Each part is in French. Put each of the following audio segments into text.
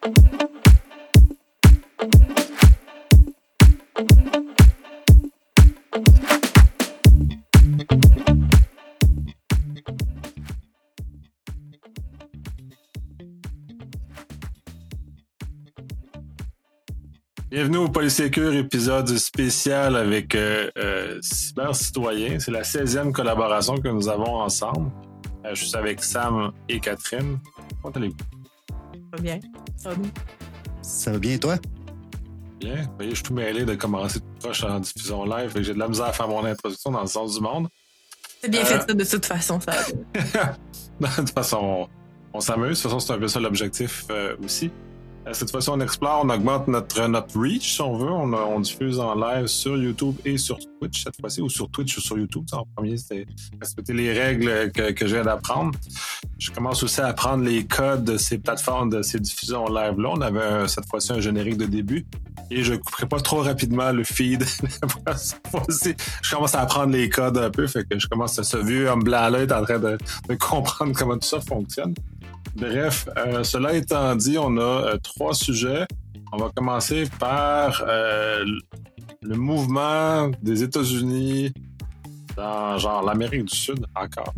Bienvenue au Polysécure, épisode spécial avec Cyber Citoyen. C'est la 16e collaboration que nous avons ensemble. Je suis avec Sam et Catherine. Comment allez-vous? Ça va bien. Ça va bien. Ça va bien, toi? Bien. Vous voyez, je suis tout mêlé de commencer tout proche en diffusion live. Fait que j'ai de la misère à faire mon introduction dans le sens du monde. C'est bien fait ça de toute façon. Ça. De toute façon, on s'amuse. De toute façon, c'est un peu ça l'objectif aussi. Cette fois-ci, on explore, on augmente notre reach, si on veut. On diffuse en live sur YouTube et sur Twitch cette fois-ci, ou sur Twitch ou sur YouTube. En premier, c'était respecter les règles que je viens d'apprendre. Je commence aussi à apprendre les codes de ces plateformes, de ces diffusions live-là. On avait cette fois-ci un générique de début et je couperai pas trop rapidement le feed. Cette fois-ci, je commence à apprendre les codes un peu, fait que je commence à ce vieux homme blanc-là est en train de comprendre comment tout ça fonctionne. Bref, cela étant dit, on a 3 sujets. On va commencer par le mouvement des États-Unis dans genre l'Amérique du Sud encore.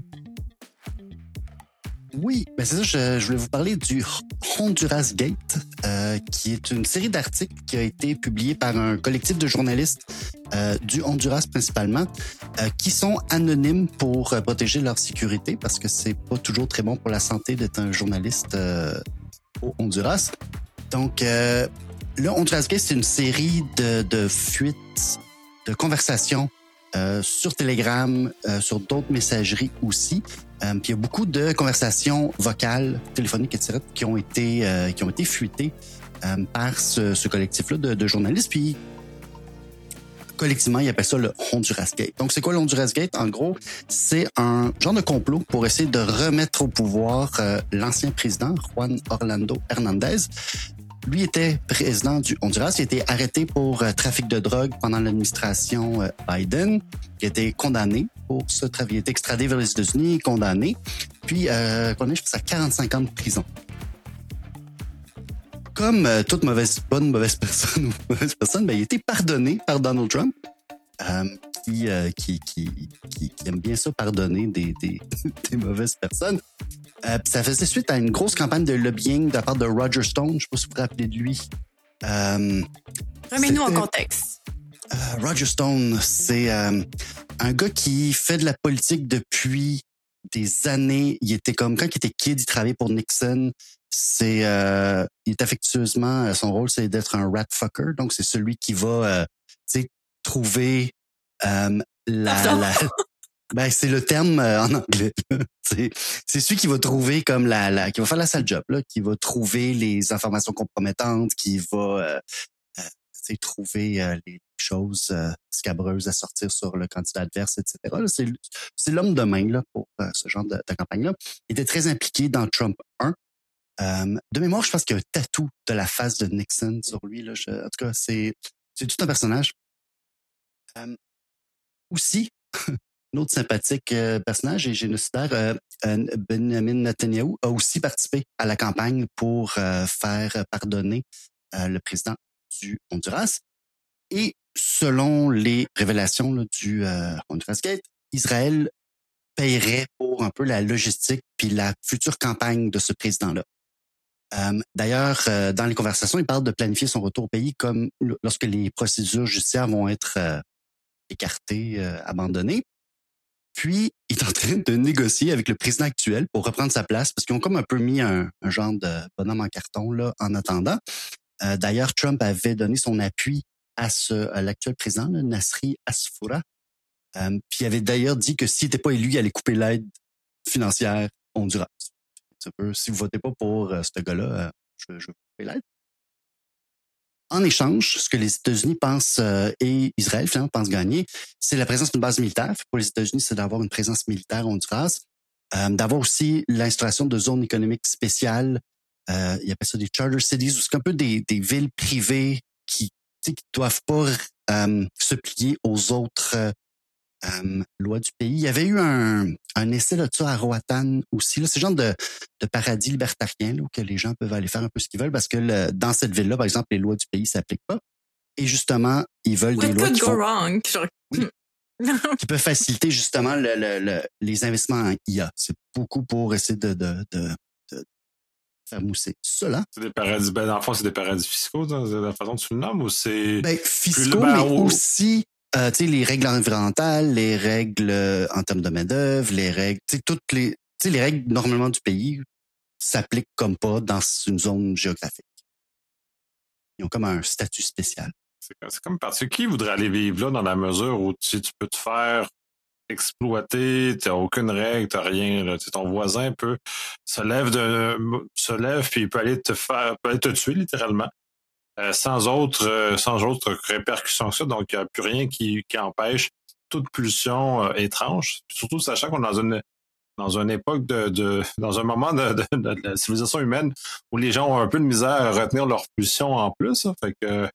Oui, ben c'est ça, je voulais vous parler du Honduras Gate, qui est une série d'articles qui a été publiée par un collectif de journalistes du Honduras principalement, qui sont anonymes pour protéger leur sécurité, parce que c'est pas toujours très bon pour la santé d'être un journaliste au Honduras. Donc, le Honduras Gate, c'est une série de fuites, de conversations sur Telegram, sur d'autres messageries aussi. Puis il y a beaucoup de conversations vocales, téléphoniques, etc., qui ont été fuitées par ce collectif-là de journalistes. Puis collectivement, ils appellent ça le Honduras Gate. Donc, c'est quoi le Honduras Gate? En gros, c'est un genre de complot pour essayer de remettre au pouvoir l'ancien président, Juan Orlando Hernández. Lui était président du Honduras. Il a été arrêté pour trafic de drogue pendant l'administration Biden. Il a été condamné pour ce trafic. Il a été extradé vers les États-Unis, condamné. Puis, condamné, je pense, à 45 ans de prison. Comme toute mauvaise personne, ben, il a été pardonné par Donald Trump, qui aime bien ça, pardonner des mauvaises personnes. Ça faisait suite à une grosse campagne de lobbying de la part de Roger Stone. Je ne sais pas si vous vous rappelez de lui. Remets-nous en contexte. Roger Stone, c'est un gars qui fait de la politique depuis des années. Il était comme, quand il était kid, il travaillait pour Nixon. Il est affectueusement, son rôle, c'est d'être un rat fucker. Donc, c'est celui qui va, trouver ben, c'est le terme en anglais. C'est celui qui va trouver comme qui va faire la sale job, là, qui va trouver les informations compromettantes, qui va trouver les choses scabreuses à sortir sur le candidat adverse, etc. Là, c'est l'homme de main là, pour ce genre de campagne-là. Il était très impliqué dans Trump 1. De mémoire, je pense qu'il y a un tatou de la face de Nixon sur lui. Là. En tout cas, c'est tout un personnage. Aussi, un autre sympathique personnage et génocidaire, Benjamin Netanyahu, a aussi participé à la campagne pour faire pardonner le président du Honduras. Et selon les révélations là, du Honduras Gate, Israël paierait pour un peu la logistique puis la future campagne de ce président-là. D'ailleurs, dans les conversations, il parle de planifier son retour au pays comme lorsque les procédures judiciaires vont être écartées, abandonnées. Puis, il est en train de négocier avec le président actuel pour reprendre sa place parce qu'ils ont comme un peu mis un genre de bonhomme en carton là en attendant. D'ailleurs, Trump avait donné son appui à l'actuel président, là, Nasri Asfoura. Puis il avait d'ailleurs dit que s'il n'était pas élu, il allait couper l'aide financière au Honduras. Si vous votez pas pour ce gars-là, je vais couper l'aide. En échange, ce que les États-Unis pensent et Israël finalement pense gagner, c'est la présence d'une base militaire. Pour les États-Unis, c'est d'avoir une présence militaire au Honduras, d'avoir aussi l'installation de zones économiques spéciales. Ils appellent ça des charter cities, c'est un peu des villes privées qui doivent pas se plier aux autres loi du pays. Il y avait eu un essai de ça à Roatan aussi. Là. C'est le genre de paradis libertarien là, où que les gens peuvent aller faire un peu ce qu'ils veulent parce que dans cette ville-là, par exemple, les lois du pays ne s'appliquent pas. Et justement, ils veulent des What lois could go wrong? Oui. qui peuvent faciliter justement les investissements en IA. C'est beaucoup pour essayer de faire mousser cela. C'est des paradis, dans le fond, c'est des paradis fiscaux, dans la façon dont tu le nommes, ou c'est... Fiscaux, mais aussi les règles environnementales, les règles en termes de main-d'œuvre, les règles, les règles normalement du pays s'appliquent comme pas dans une zone géographique. Ils ont comme un statut spécial. C'est comme parce que qui voudrait aller vivre là dans la mesure où tu peux te faire exploiter, t'as aucune règle, t'as rien. Là. Ton voisin se lève puis il peut aller te tuer littéralement sans autre répercussion que ça. Donc il n'y a plus rien qui empêche toute pulsion étrange. Surtout sachant qu'on est dans une époque dans un moment de la civilisation humaine où les gens ont un peu de misère à retenir leur pulsion en plus. Hein. Fait que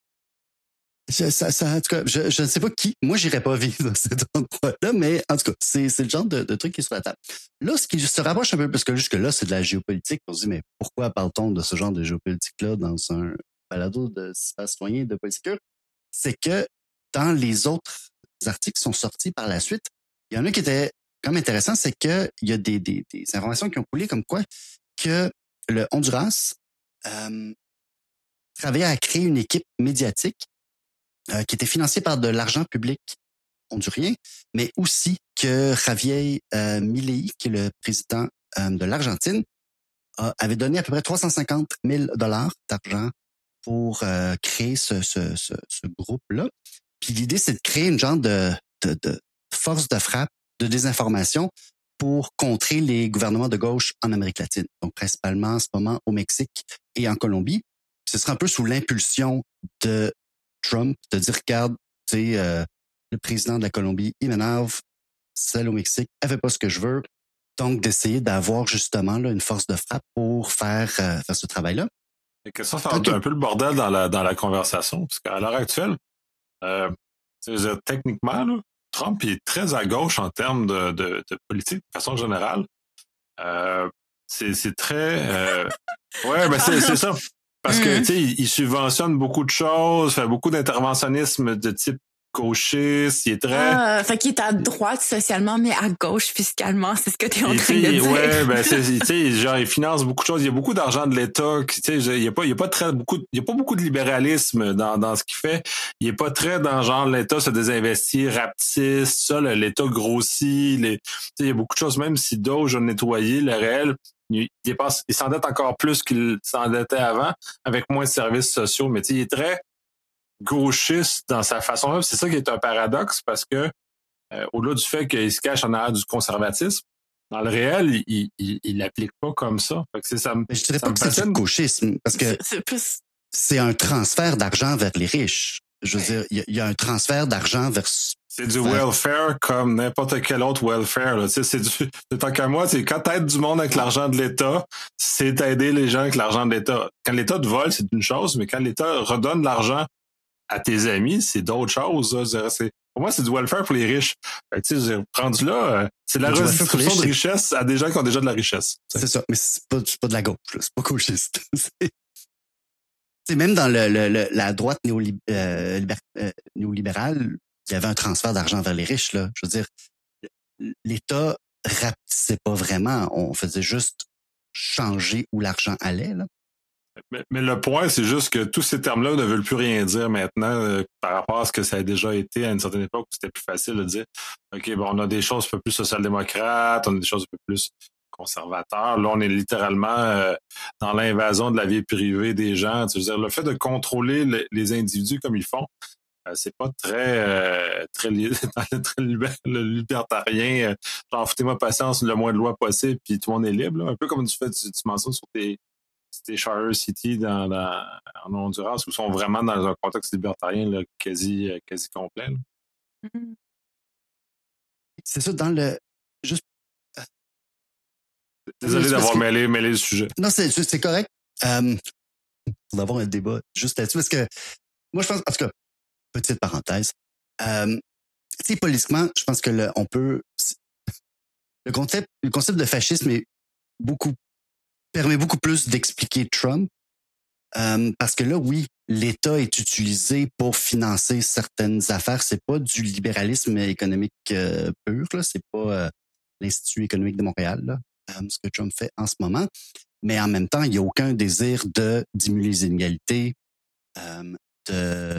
en tout cas, je ne sais pas qui. Moi, j'irais pas vivre dans cet endroit-là, mais en tout cas, c'est le genre de truc qui est sur la table. Là, ce qui se rapproche un peu, parce que jusque-là, c'est de la géopolitique. On se dit, mais pourquoi parle-t-on de ce genre de géopolitique-là dans un balado de citoyen de politique? C'est que dans les autres articles qui sont sortis par la suite, il y en a qui étaient quand même intéressants, c'est qu'il y a des informations qui ont coulé comme quoi que le Honduras travaillait à créer une équipe médiatique qui était financé par de l'argent public hondurien, mais aussi que Javier Milei, qui est le président de l'Argentine, avait donné à peu près 350 000 $ d'argent pour créer ce groupe-là. Puis l'idée, c'est de créer une genre de force de frappe, de désinformation pour contrer les gouvernements de gauche en Amérique latine. Donc, principalement en ce moment au Mexique et en Colombie. Ce sera un peu sous l'impulsion de Trump de dire, regarde, le président de la Colombie, il m'énerve, celle au Mexique, elle fait pas ce que je veux. Donc, d'essayer d'avoir justement là, une force de frappe pour faire ce travail-là. Et que ça fait un peu le bordel dans la conversation, parce qu'à l'heure actuelle, techniquement, là, Trump il est très à gauche en termes de politique, de façon générale. C'est très... ouais, ben c'est ça. Parce que, tu sais, il subventionne beaucoup de choses, fait beaucoup d'interventionnisme de type gauchiste, il est très... fait qu'il est à droite socialement, mais à gauche fiscalement, c'est ce que tu es en train de dire. Ouais, ben, tu sais, genre, il finance beaucoup de choses, il y a beaucoup d'argent de l'État, tu sais, il y a pas beaucoup de libéralisme dans ce qu'il fait. Il est pas très dans genre, l'État se désinvestit, rapetisse, ça, l'État grossit, tu sais, il y a beaucoup de choses, même si Doge a nettoyé le réel, il s'endette encore plus qu'il s'endettait avant, avec moins de services sociaux, mais tu sais, il est très gauchiste dans sa façon. C'est ça qui est un paradoxe parce que au-delà du fait qu'il se cache en arrière du conservatisme, dans le réel, il l'applique pas comme ça. Fait que je dirais pas que c'est du gauchisme parce que c'est un transfert d'argent vers les riches. Je veux dire, il y a un transfert d'argent vers... C'est du welfare comme n'importe quel autre welfare. Là. C'est tant qu'à moi, c'est quand t'aides du monde avec l'argent de l'État, c'est aider les gens avec l'argent de l'État. Quand l'État te vole, c'est une chose, mais quand l'État redonne l'argent à tes amis, c'est d'autres choses. Pour moi, c'est du welfare pour les riches. Tu sais, rendu là, c'est de la redistribution de richesse à des gens qui ont déjà de la richesse. C'est ça, mais c'est pas de la gauche. Là. C'est pas gauchiste. C'est même dans la droite néolibérale, il y avait un transfert d'argent vers les riches. Là. Je veux dire, l'État rapetissait pas vraiment. On faisait juste changer où l'argent allait. Là. Mais le point, c'est juste que tous ces termes-là ne veulent plus rien dire maintenant par rapport à ce que ça a déjà été à une certaine époque où c'était plus facile de dire OK, bon, on a des choses un peu plus social-démocrates, on a des choses un peu plus conservateurs. Là, on est littéralement dans l'invasion de la vie privée des gens. Tu veux dire, le fait de contrôler les individus comme ils font, c'est pas très libertarien. Genre, foutez-moi patience, le moins de lois possible, puis tout le monde est libre. Là. Un peu comme tu mentionnes sur tes Charter City en Honduras, où ils sont vraiment dans un contexte libertarien là, quasi complet. Mm-hmm. C'est ça, dans le... Juste... Désolé d'avoir mêlé le sujet. Non, c'est correct. Pour avoir un débat juste là-dessus, parce que moi, je pense... En tout cas, petite parenthèse. sais, politiquement, je pense que le concept de fascisme permet beaucoup plus d'expliquer Trump. Parce que là, oui, l'État est utilisé pour financer certaines affaires. C'est pas du libéralisme économique pur, là. C'est pas l'Institut économique de Montréal, là, ce que Trump fait en ce moment. Mais en même temps, il n'y a aucun désir de diminuer les inégalités. Ben,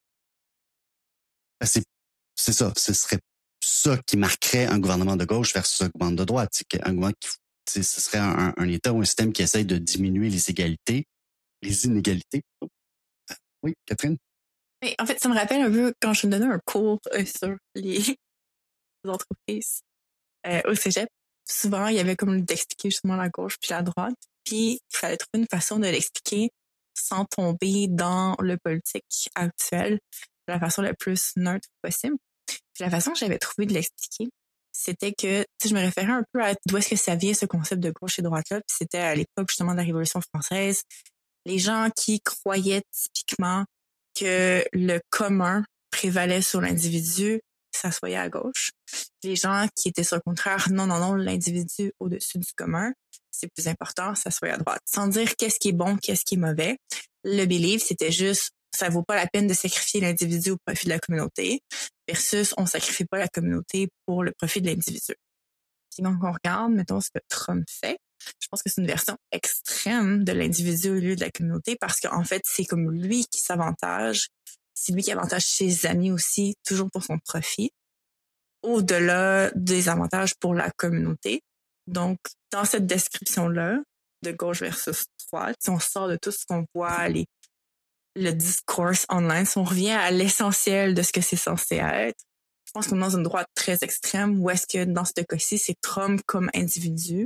c'est ça. Ce serait ça qui marquerait un gouvernement de gauche versus un gouvernement de droite. Un gouvernement ce serait un État ou un système qui essaye de diminuer les inégalités. Oui, Catherine? Mais en fait, ça me rappelle un peu quand je me donnais un cours sur les entreprises au cégep. Souvent, il y avait comme d'expliquer justement la gauche puis la droite. Puis, il fallait trouver une façon de l'expliquer sans tomber dans le politique actuel de la façon la plus neutre possible. Puis la façon que j'avais trouvé de l'expliquer, c'était que, je me référais un peu à d'où est-ce que ça vient ce concept de gauche et droite-là. Puis c'était à l'époque justement de la Révolution française. Les gens qui croyaient typiquement que le commun prévalait sur l'individu s'assoyaient à gauche. Les gens qui étaient sur le contraire, non, l'individu au-dessus du commun, c'est plus important, s'assoyaient à droite. Sans dire qu'est-ce qui est bon, qu'est-ce qui est mauvais. Le belief, c'était juste, ça vaut pas la peine de sacrifier l'individu au profit de la communauté, versus on sacrifie pas la communauté pour le profit de l'individu. Puis quand on regarde, mettons, ce que Trump fait, je pense que c'est une version extrême de l'individu au lieu de la communauté parce qu'en fait, c'est comme lui qui s'avantage. C'est lui qui avantage ses amis aussi, toujours pour son profit, au-delà des avantages pour la communauté. Donc, dans cette description-là, de gauche versus droite, si on sort de tout ce qu'on voit, le discours online, si on revient à l'essentiel de ce que c'est censé être, je pense qu'on est dans une droite très extrême où est-ce que, dans ce cas-ci, c'est Trump comme individu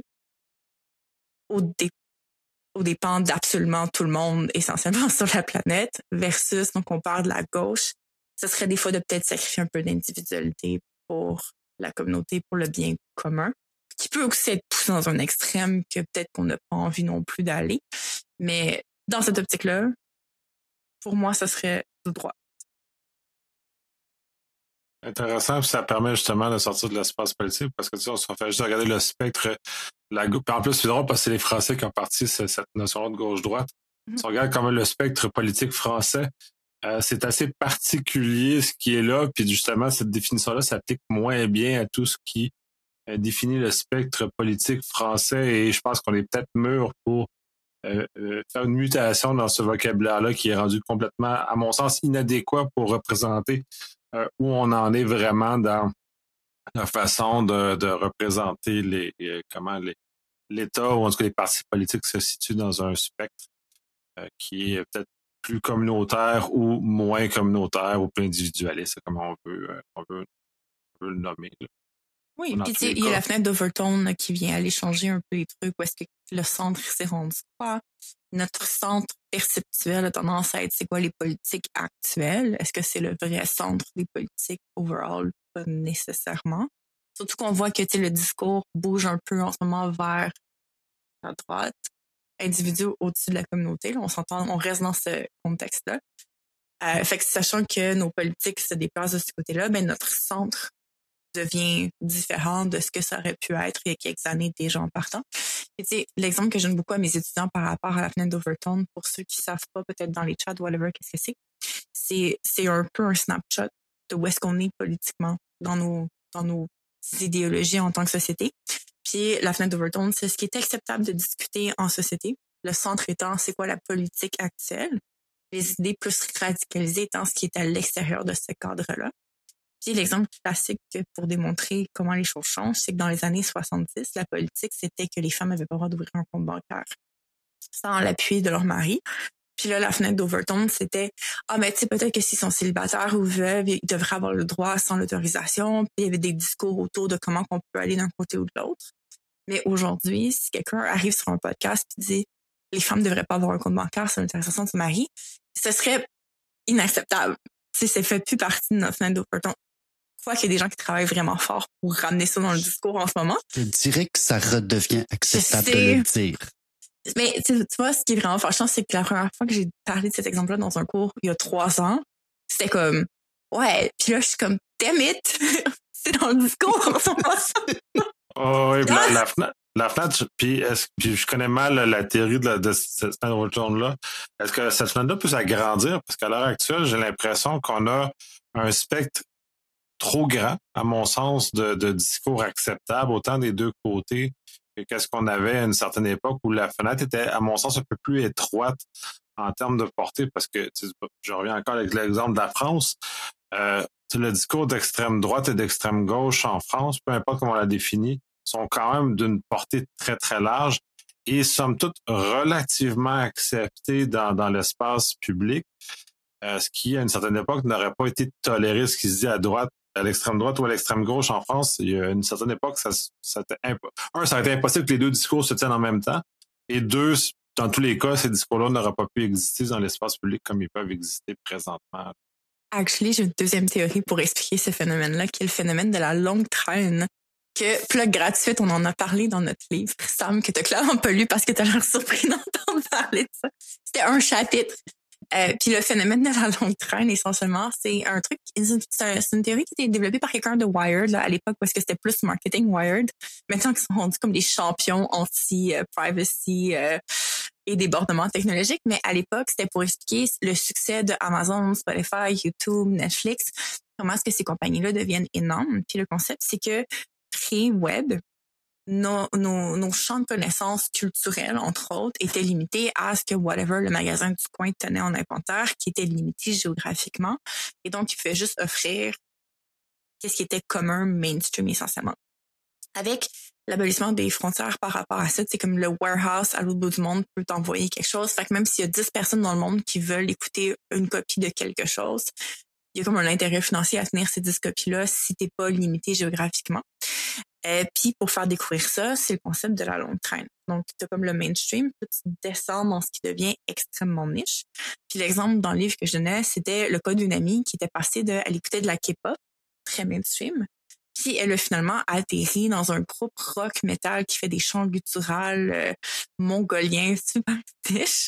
au dépend d'absolument tout le monde, essentiellement sur la planète, versus, donc on parle de la gauche, ce serait des fois de peut-être sacrifier un peu d'individualité pour la communauté, pour le bien commun, qui peut aussi être poussé dans un extrême que peut-être qu'on n'a pas envie non plus d'aller. Mais dans cette optique-là, pour moi, ça serait de droite. Intéressant, puis ça permet justement de sortir de l'espace politique parce que tu sais, on se fait juste regarder le spectre. En plus, c'est drôle parce que c'est les Français qui ont parti cette notion-là de gauche-droite. Si on regarde quand même le spectre politique français, c'est assez particulier ce qui est là, puis justement, cette définition-là s'applique moins bien à tout ce qui définit le spectre politique français et je pense qu'on est peut-être mûr pour faire une mutation dans ce vocabulaire-là qui est rendu complètement, à mon sens, inadéquat pour représenter où on en est vraiment dans la façon de représenter l'État ou en tout cas les partis politiques se situent dans un spectre qui est peut-être plus communautaire ou moins communautaire ou plus individualiste, comme on veut le nommer. Là. Oui, puis tu sais, il y a la fenêtre d'Overton qui vient aller changer un peu les trucs où est-ce que le centre s'est rendu quoi. Notre centre perceptuel a tendance à être c'est quoi les politiques actuelles? Est-ce que c'est le vrai centre des politiques overall? Pas nécessairement. Surtout qu'on voit que le discours bouge un peu en ce moment vers la droite, individu au-dessus de la communauté. Là, on s'entend, on reste dans ce contexte-là. Fait que sachant que nos politiques se déplacent de ce côté-là, ben notre centre devient différent de ce que ça aurait pu être il y a quelques années déjà en partant. Et tu sais, l'exemple que je donne beaucoup à mes étudiants par rapport à la fenêtre d'Overton, pour ceux qui savent pas peut-être dans les chats, whatever, qu'est-ce que c'est un peu un snapshot de où est-ce qu'on est politiquement dans nos idéologies en tant que société. Puis la fenêtre d'Overton, c'est ce qui est acceptable de discuter en société. Le centre étant, c'est quoi la politique actuelle? Les idées plus radicalisées étant ce qui est à l'extérieur de ce cadre-là. Puis l'exemple classique pour démontrer comment les choses changent, c'est que dans les années 70, la politique, c'était que les femmes n'avaient pas le droit d'ouvrir un compte bancaire sans l'appui de leur mari. Puis là, la fenêtre d'Overton, c'était mais tu sais, peut-être que s'ils sont célibataires ou veuves, ils devraient avoir le droit sans l'autorisation. Puis il y avait des discours autour de comment on peut aller d'un côté ou de l'autre. Mais aujourd'hui, si quelqu'un arrive sur un podcast et dit les femmes ne devraient pas avoir un compte bancaire sans l'autorisation de son mari, ce serait inacceptable. Tu sais, ça fait plus partie de notre fenêtre d'Overton. Je crois qu'il y a des gens qui travaillent vraiment fort pour ramener ça dans le discours en ce moment. Je dirais que ça redevient acceptable de le dire. Mais tu vois, ce qui est vraiment fâchant, c'est que la première fois que j'ai parlé de cet exemple-là dans un cours, il y a 3 ans, c'était comme, ouais, puis là, je suis comme, damn it! C'est dans le discours, ça passe. Oh, oui, la fenêtre, puis je connais mal la théorie de cette fenêtre Overton-là. Est-ce que cette fenêtre-là peut s'agrandir? Parce qu'à l'heure actuelle, j'ai l'impression qu'on a un spectre trop grand, à mon sens, de discours acceptables, autant des deux côtés que qu'est-ce qu'on avait à une certaine époque où la fenêtre était, à mon sens, un peu plus étroite en termes de portée, parce que je reviens encore avec l'exemple de la France. Le discours d'extrême droite et d'extrême gauche en France, peu importe comment on la définit, sont quand même d'une portée très, très large et somme toute relativement acceptés dans l'espace public, ce qui, à une certaine époque, n'aurait pas été toléré, ce qui se dit à droite, à l'extrême droite ou à l'extrême gauche en France. Il y a une certaine époque, ça a été impossible que les deux discours se tiennent en même temps, et deux, dans tous les cas, ces discours-là n'auraient pas pu exister dans l'espace public comme ils peuvent exister présentement. Actually, j'ai une deuxième théorie pour expliquer ce phénomène-là, qui est le phénomène de la longue traîne. Que, plug gratuite, on en a parlé dans notre livre, Sam, que t'as clairement pas lu parce que t'as l'air surpris d'entendre parler de ça. C'était un chapitre. Puis le phénomène de la longue traîne, essentiellement, c'est un truc, c'est une théorie qui a été développée par quelqu'un de Wired, là, à l'époque, parce que c'était plus marketing Wired. Maintenant, ils sont rendus comme des champions anti-privacy et débordements technologiques. Mais à l'époque, c'était pour expliquer le succès de Amazon, Spotify, YouTube, Netflix, comment est-ce que ces compagnies-là deviennent énormes. Puis le concept, c'est que pré-web, nos champs de connaissances culturelles, entre autres, étaient limités à ce que whatever le magasin du coin tenait en inventaire, qui était limité géographiquement. Et donc, il pouvait juste offrir qu'est-ce qui était commun, mainstream, essentiellement. Avec l'abolissement des frontières par rapport à ça, c'est comme le warehouse à l'autre bout du monde peut t'envoyer quelque chose. Fait que même s'il y a 10 personnes dans le monde qui veulent écouter une copie de quelque chose, il y a comme un intérêt financier à tenir ces 10 copies-là si t'es pas limité géographiquement. Puis pour faire découvrir ça, c'est le concept de la longue traîne. Donc, tu as comme le mainstream, puis tu descends dans ce qui devient extrêmement niche. Puis l'exemple dans le livre que je donnais, c'était le cas d'une amie qui était passée elle écoutait de la K-pop, très mainstream, puis elle a finalement atterri dans un groupe rock metal qui fait des chants gutturales mongoliens super niche,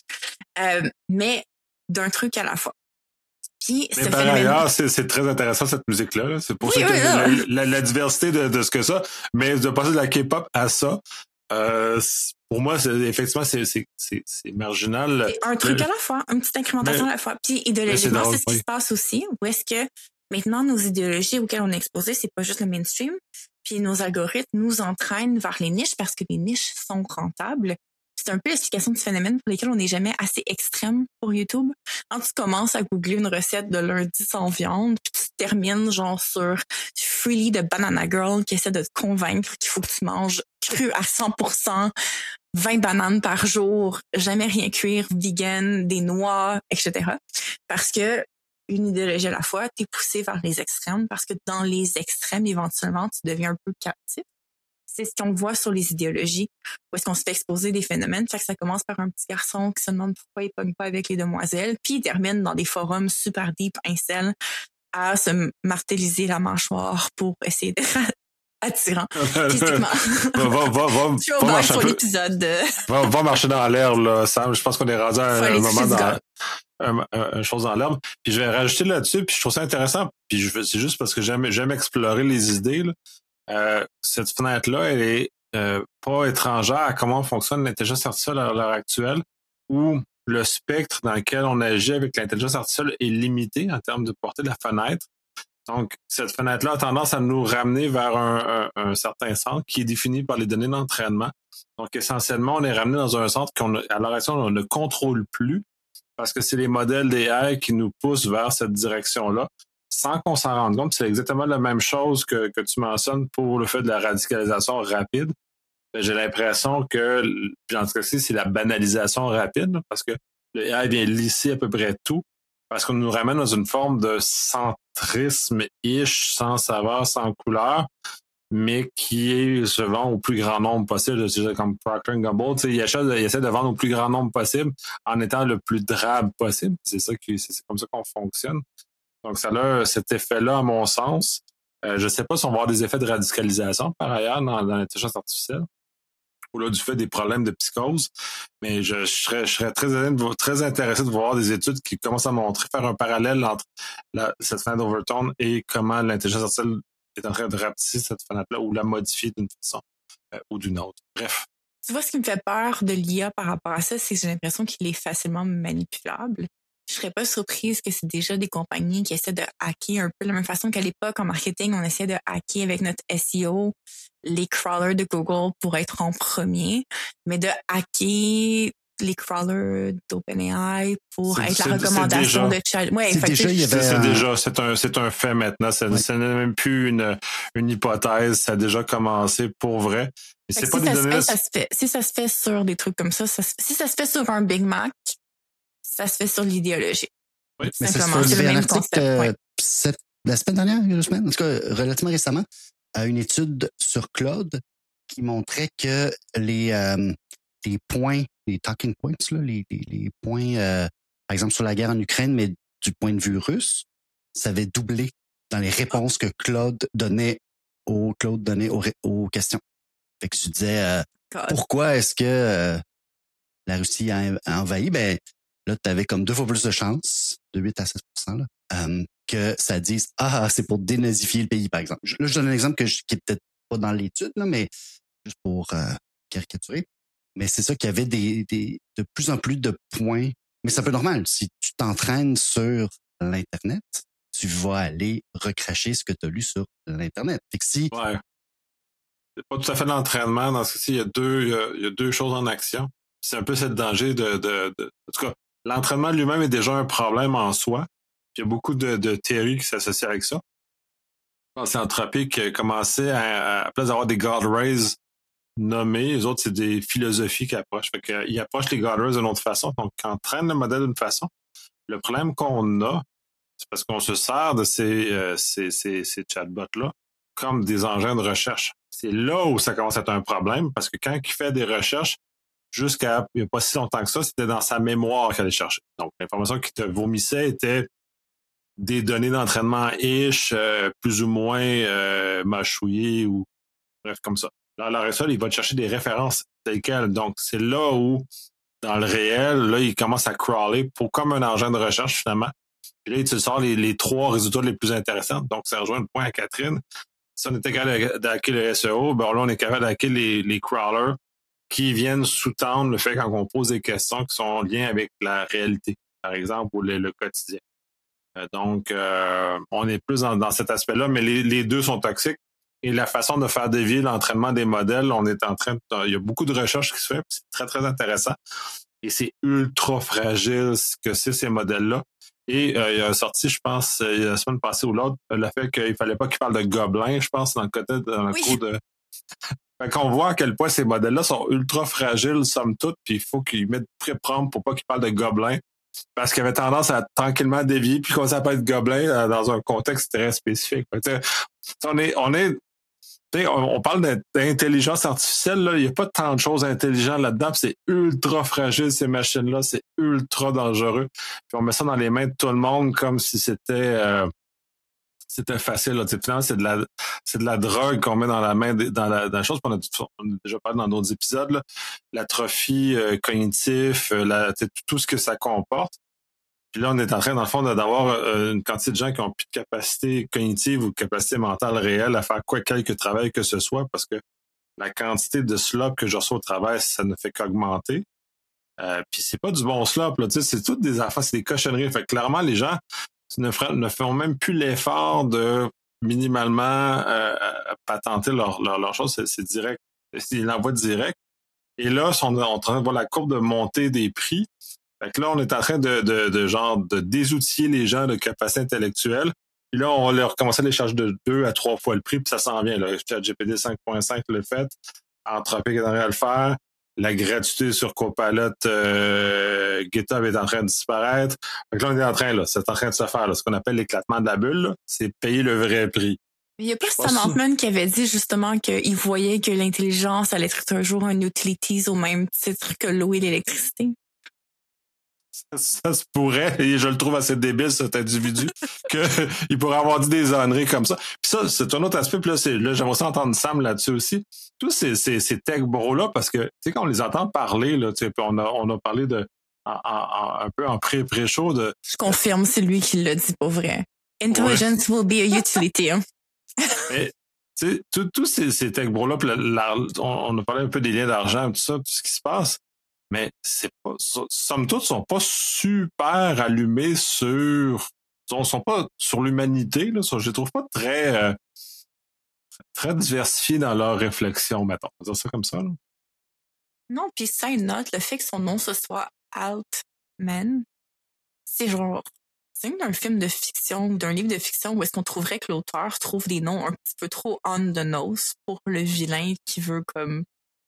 mais d'un truc à la fois. Puis, mais par ailleurs, c'est très intéressant cette musique-là. Là. C'est pour ça que la diversité de ce que ça. Mais de passer de la K-pop à ça, pour moi, effectivement, c'est marginal. C'est un truc à la fois, une petite incrémentation à la fois. Puis idéologiquement, c'est ce qui se passe aussi. Où est-ce que maintenant nos idéologies auxquelles on est exposé, c'est pas juste le mainstream. Puis nos algorithmes nous entraînent vers les niches parce que les niches sont rentables. C'est un peu l'explication de ce phénomène pour lequel on n'est jamais assez extrême pour YouTube. Quand tu commences à googler une recette de lundi sans viande, puis tu termines genre sur Freely de Banana Girl qui essaie de te convaincre qu'il faut que tu manges cru à 100%, 20 bananes par jour, jamais rien cuire, vegan, des noix, etc. Parce que une idéologie à la fois, t'es poussé vers les extrêmes parce que dans les extrêmes, éventuellement, tu deviens un peu captif. C'est ce qu'on voit sur les idéologies, où est-ce qu'on se fait exposer des phénomènes. Fait que ça commence par un petit garçon qui se demande pourquoi il pogne pas avec les demoiselles, puis il termine dans des forums super deep, incel, à se martelliser la mâchoire pour essayer d'être attirant. Physiquement. Va marcher sur l'épisode. Va marcher dans l'air, là, Sam. Je pense qu'on est rendu à un moment dans une chose dans l'herbe. Puis je vais rajouter là-dessus, puis je trouve ça intéressant. Puis c'est juste parce que j'aime explorer les idées, là. Cette fenêtre-là, elle est pas étrangère à comment fonctionne l'intelligence artificielle à l'heure actuelle, où le spectre dans lequel on agit avec l'intelligence artificielle est limité en termes de portée de la fenêtre. Donc, cette fenêtre-là a tendance à nous ramener vers un certain centre qui est défini par les données d'entraînement. Donc, essentiellement, on est ramené dans un centre à l'heure actuelle, on ne contrôle plus parce que c'est les modèles d'AI qui nous poussent vers cette direction-là, sans qu'on s'en rende compte. C'est exactement la même chose que tu mentionnes pour le fait de la radicalisation rapide. J'ai l'impression que, puis en tout cas, c'est la banalisation rapide, parce que le AI vient lisser à peu près tout, parce qu'on nous ramène dans une forme de centrisme-ish, sans saveur, sans couleur, mais qui se vend au plus grand nombre possible. Comme Procter & Gamble, il essaie de vendre au plus grand nombre possible en étant le plus drabe possible. C'est comme ça qu'on fonctionne. Donc, ça a cet effet-là, à mon sens. Je ne sais pas si on va avoir des effets de radicalisation, par ailleurs, dans l'intelligence artificielle, au-delà du fait des problèmes de psychose. Mais je serais très intéressé de voir des études qui commencent à faire un parallèle entre cette fenêtre d'Overton et comment l'intelligence artificielle est en train de rapetisser cette fenêtre-là ou la modifier d'une façon ou d'une autre. Bref. Tu vois, ce qui me fait peur de l'IA par rapport à ça, c'est que j'ai l'impression qu'il est facilement manipulable. Je serais pas surprise que c'est déjà des compagnies qui essaient de hacker un peu de la même façon qu'à l'époque, en marketing, on essayait de hacker avec notre SEO les crawlers de Google pour être en premier, mais de hacker les crawlers d'OpenAI pour être la recommandation de chat. Ouais, c'est un fait maintenant. Ce n'est même plus une hypothèse. Ça a déjà commencé pour vrai. Et c'est pas des données. Si ça se fait sur des trucs comme ça, si ça se fait sur un Big Mac, ça se fait sur l'idéologie. Oui, mais c'est le même concept. La semaine dernière, il y a 2 semaines, en tout cas relativement récemment, une étude sur Claude qui montrait que les points, les talking points, là, les points, par exemple sur la guerre en Ukraine, mais du point de vue russe, ça avait doublé dans les réponses que Claude donnait aux questions. Fait que tu disais, pourquoi est-ce que la Russie a envahi? Ben, là, tu avais comme 2 fois plus de chances, de 8 à 16%, là, que ça dise « Ah, c'est pour dénazifier le pays », par exemple. Là, je donne un exemple qui est peut-être pas dans l'étude, là, mais juste pour caricaturer. Mais c'est ça qu'il y avait de plus en plus de points. Mais c'est un peu normal. Si tu t'entraînes sur l'Internet, tu vas aller recracher ce que tu as lu sur l'Internet. Fait que si... Ouais. C'est pas tout à fait l'entraînement. Dans ce cas-ci, il y a 2 choses en action. C'est un peu ce danger en tout cas, l'entraînement lui-même est déjà un problème en soi. Il y a beaucoup de théories qui s'associent avec ça. Je pense que Anthropic commençait à place d'avoir des God Rays nommés, les autres, c'est des philosophies qui approchent. Fait qu'ils approchent les God Rays d'une autre façon. Donc, ils entraînent le modèle d'une façon. Le problème qu'on a, c'est parce qu'on se sert de ces chatbots-là comme des engins de recherche. C'est là où ça commence à être un problème, parce que quand il fait des recherches, jusqu'à il n'y a pas si longtemps que ça, c'était dans sa mémoire qu'il allait chercher. Donc, l'information qu'il te vomissait était des données d'entraînement plus ou moins mâchouillées ou bref, comme ça. Dans l'arrêt sol, il va te chercher des références telles quelles. Donc, c'est là où, dans le réel, là, il commence à crawler comme un engin de recherche, finalement. Et là, il te sort les 3 résultats les plus intéressants. Donc, ça rejoint le point à Catherine. Si on était capable d'hacker le SEO, ben là, on est capable d'hacker les crawlers qui viennent sous-tendre le fait quand on pose des questions qui sont en lien avec la réalité, par exemple, ou le quotidien. Donc, on est plus dans cet aspect-là, mais les 2 sont toxiques. Et la façon de faire dévier l'entraînement des modèles, il y a beaucoup de recherches qui se font, c'est très, très intéressant. Et c'est ultra fragile ce que c'est ces modèles-là. Et il y a sorti, je pense, la semaine passée ou l'autre, le fait qu'il fallait pas qu'il parle de gobelins, je pense, dans le côté cours de... Fait qu'on voit à quel point ces modèles-là sont ultra fragiles, somme toute, puis il faut qu'ils mettent pré-prompt pour pas qu'ils parlent de gobelins, parce qu'ils avaient tendance à tranquillement dévier, puis qu'on s'appelle gobelin dans un contexte très spécifique. On parle d'intelligence artificielle, là, il n'y a pas tant de choses intelligentes là-dedans, puis c'est ultra fragile, ces machines-là, c'est ultra dangereux. Puis on met ça dans les mains de tout le monde comme si c'était facile. Là. Finalement, c'est de la drogue qu'on met dans la main, dans la chose, on a déjà parlé dans d'autres épisodes, là. L'atrophie cognitive, tout ce que ça comporte. Puis là, on est en train, dans le fond, d'avoir une quantité de gens qui ont plus de capacité cognitive ou de capacité mentale réelle à faire quelque travail que ce soit, parce que la quantité de slop que je reçois au travail, ça ne fait qu'augmenter. Puis c'est pas du bon slop, là, c'est toutes des affaires, c'est des cochonneries. Fait que clairement, les gens ne font même plus l'effort de minimalement patenter leur chose. C'est direct. C'est l'envoi direct. Et là, on est en train de voir la courbe de montée des prix. Fait que là, on est en train de désoutiller les gens de capacité intellectuelle. Puis là, on leur commence à les charger de 2 à 3 fois le prix, puis ça s'en vient. ChatGPT 5.5 le fait. Anthropic est en train de le faire. La gratuité sur Copilot, GitHub est en train de disparaître. Donc là, c'est en train de se faire. Là, ce qu'on appelle l'éclatement de la bulle, là, c'est payer le vrai prix. Il n'y a pas Sam Altman qui avait dit justement qu'il voyait que l'intelligence allait être un jour un utilities au même titre que l'eau et l'électricité. Ça se pourrait, et je le trouve assez débile, cet individu, qu'il pourrait avoir dit des âneries comme ça. Puis ça, c'est un autre aspect, puis là, j'aimerais ça entendre Sam là-dessus aussi. Tous ces tech bros-là, parce que, tu sais, quand on les entend parler, là, tu sais, puis on a parlé un peu en pré-show de... Je confirme, c'est lui qui l'a dit, pour vrai. Intelligence will be a utility. Hein. Mais, tu sais, tous ces tech bros-là, puis on a parlé un peu des liens d'argent, tout ça, tout ce qui se passe. Mais c'est pas, somme toute, sont pas super allumés sont pas sur l'humanité, là. Je les trouve pas très diversifiés dans leur réflexion, mettons. On va dire ça comme ça, là. Non, puis side note, le fait que son nom ce soit Altman, c'est genre, c'est d'un film de fiction ou d'un livre de fiction où est-ce qu'on trouverait que l'auteur trouve des noms un petit peu trop on the nose pour le vilain qui veut comme...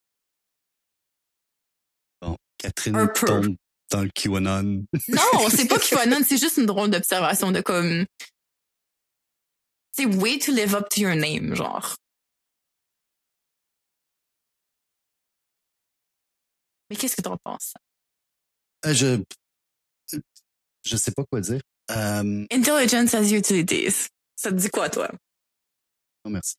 Bon, Catherine tombe dans le QAnon. Non, c'est pas QAnon, c'est juste une drôle d'observation de comme... C'est way to live up to your name, genre. Mais qu'est-ce que t'en penses? Je sais pas quoi dire. Intelligence has utilities. Ça te dit quoi, toi? Non, merci.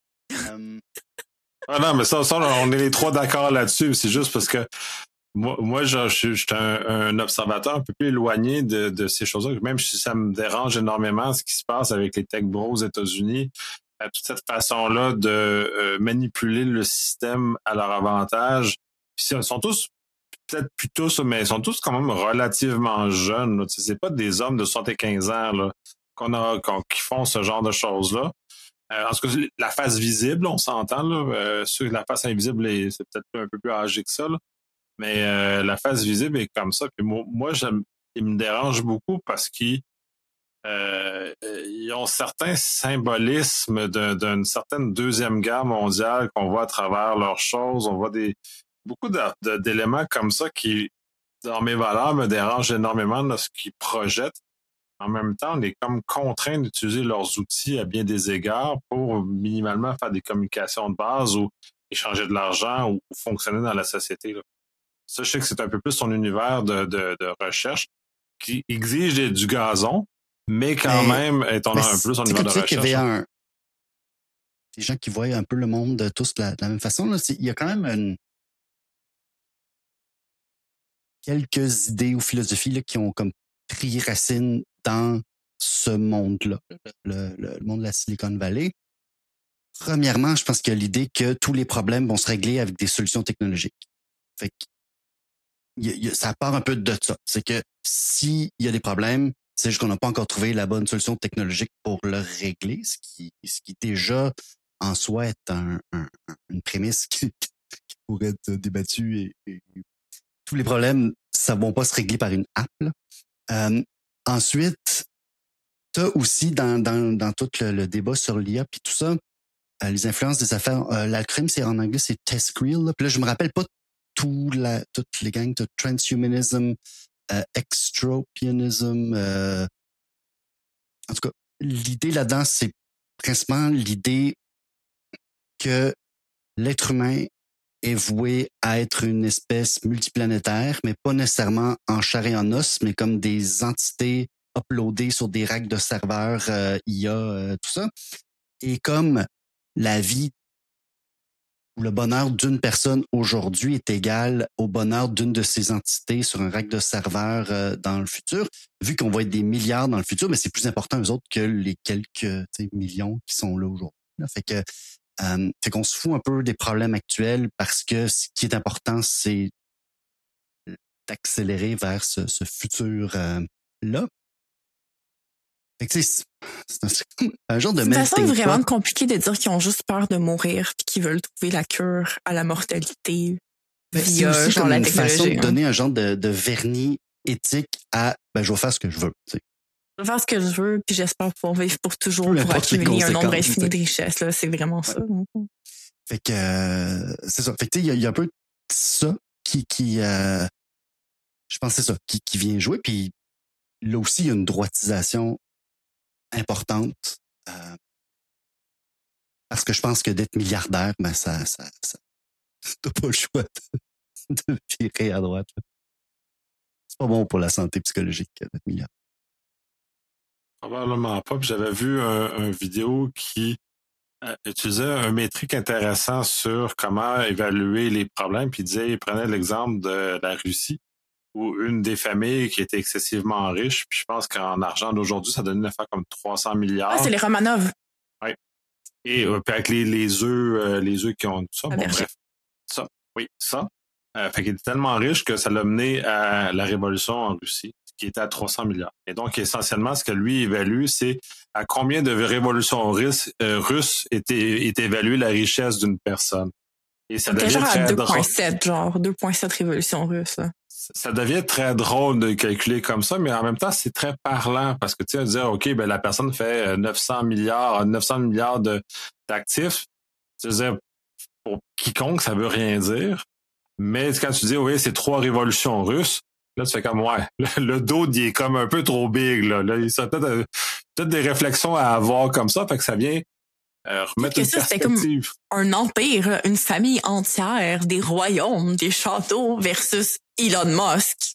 Ah non, mais ça, on est les trois d'accord là-dessus. C'est juste parce que moi je suis un observateur un peu plus éloigné de ces choses-là. Même si ça me dérange énormément ce qui se passe avec les tech bros aux États-Unis, toute cette façon-là de manipuler le système à leur avantage. Puis ils sont tous, peut-être plus tous, mais ils sont tous quand même relativement jeunes. Là. C'est pas des hommes de 75 ans là, qui font ce genre de choses-là. En tout cas, la face visible, on s'entend. Là, la face invisible, c'est peut-être un peu plus âgé que ça. Là. Mais la face visible est comme ça. Puis moi il me dérange beaucoup parce qu'ils ont certains symbolismes d'une certaine deuxième guerre mondiale qu'on voit à travers leurs choses. On voit beaucoup d'éléments comme ça qui, dans mes valeurs, me dérangent énormément dans ce qu'ils projettent. En même temps, on est comme contraint d'utiliser leurs outils à bien des égards pour minimalement faire des communications de base ou échanger de l'argent ou fonctionner dans la société. Là. Ça, je sais que c'est un peu plus son univers de recherche qui exige du gazon, mais quand même, étant un peu son univers de recherche. Il y avait des gens qui voient un peu le monde tous de la même façon. Là. Il y a quand même quelques idées ou philosophies là, qui ont comme pris racine dans ce monde-là, le monde de la Silicon Valley. Premièrement, je pense qu'il y a l'idée que tous les problèmes vont se régler avec des solutions technologiques. Fait que ça part un peu de ça. C'est que s'il y a des problèmes, c'est juste qu'on n'a pas encore trouvé la bonne solution technologique pour le régler, ce qui déjà en soi est une prémisse qui pourrait être débattue et tous les problèmes, ça ne vont pas se régler par une app. Ensuite, tu as aussi dans tout le débat sur l'IA puis tout ça, les influences des affaires, l'algorithme, c'est en anglais, c'est TESCREAL. Puis là, je me rappelle pas toutes les gangs de transhumanism, extropianism. En tout cas, l'idée là-dedans, c'est principalement l'idée que l'être humain est voué à être une espèce multiplanétaire, mais pas nécessairement en chair et en os, mais comme des entités uploadées sur des racks de serveurs IA, tout ça. Et comme la vie ou le bonheur d'une personne aujourd'hui est égal au bonheur d'une de ces entités sur un rack de serveurs dans le futur, vu qu'on va être des milliards dans le futur, mais c'est plus important eux autres que les quelques millions qui sont là aujourd'hui. Fait qu'on se fout un peu des problèmes actuels parce que ce qui est important, c'est d'accélérer vers ce futur-là. Fait que c'est un genre de melting pot. C'est vraiment compliqué de dire qu'ils ont juste peur de mourir puis qu'ils veulent trouver la cure à la mortalité via c'est aussi genre comme la une technologie. façon de donner un genre de vernis éthique à je vais faire ce que je veux. T'sais. Je vais faire ce que je veux puis j'espère pouvoir vivre pour toujours pour accumuler un nombre infini de richesses. Là, c'est vraiment ça. Fait que c'est ça. Fait que il y a un peu ça qui je pense que c'est ça qui vient jouer. Puis là aussi, il y a une droitisation importante. Parce que je pense que d'être milliardaire, ça t'as pas le choix de virer à droite. C'est pas bon pour la santé psychologique, notre milliard. Probablement pas. Puis j'avais vu un vidéo qui utilisait un métrique intéressant sur comment évaluer les problèmes. Puis il prenait l'exemple de la Russie, où une des familles qui était excessivement riche, puis je pense qu'en argent d'aujourd'hui, ça donne une affaire comme 300 milliards. Ah, c'est les Romanov. Oui. Et puis avec les œufs qui ont ça, bon, bref. Ça, oui, ça. Fait qu'il était tellement riche que ça l'a mené à la révolution en Russie, qui était à 300 milliards. Et donc, essentiellement, ce que lui évalue, c'est à combien de révolutions russes est évaluée la richesse d'une personne. Et ça devient genre très à 2,7, genre 2,7 révolutions russes. Ça devient très drôle de calculer comme ça, mais en même temps, c'est très parlant parce que tu sais, dire, OK, ben la personne fait 900 milliards d'actifs. Tu veux dire, pour quiconque, ça veut rien dire. Mais quand tu dis, oui, c'est 3 révolutions russes, là, tu fais comme, ouais, le dos, il est comme un peu trop big, là. Là, il y a peut-être des réflexions à avoir comme ça, fait que ça vient remettre une perspective. C'était comme un empire, une famille entière, des royaumes, des châteaux versus Elon Musk.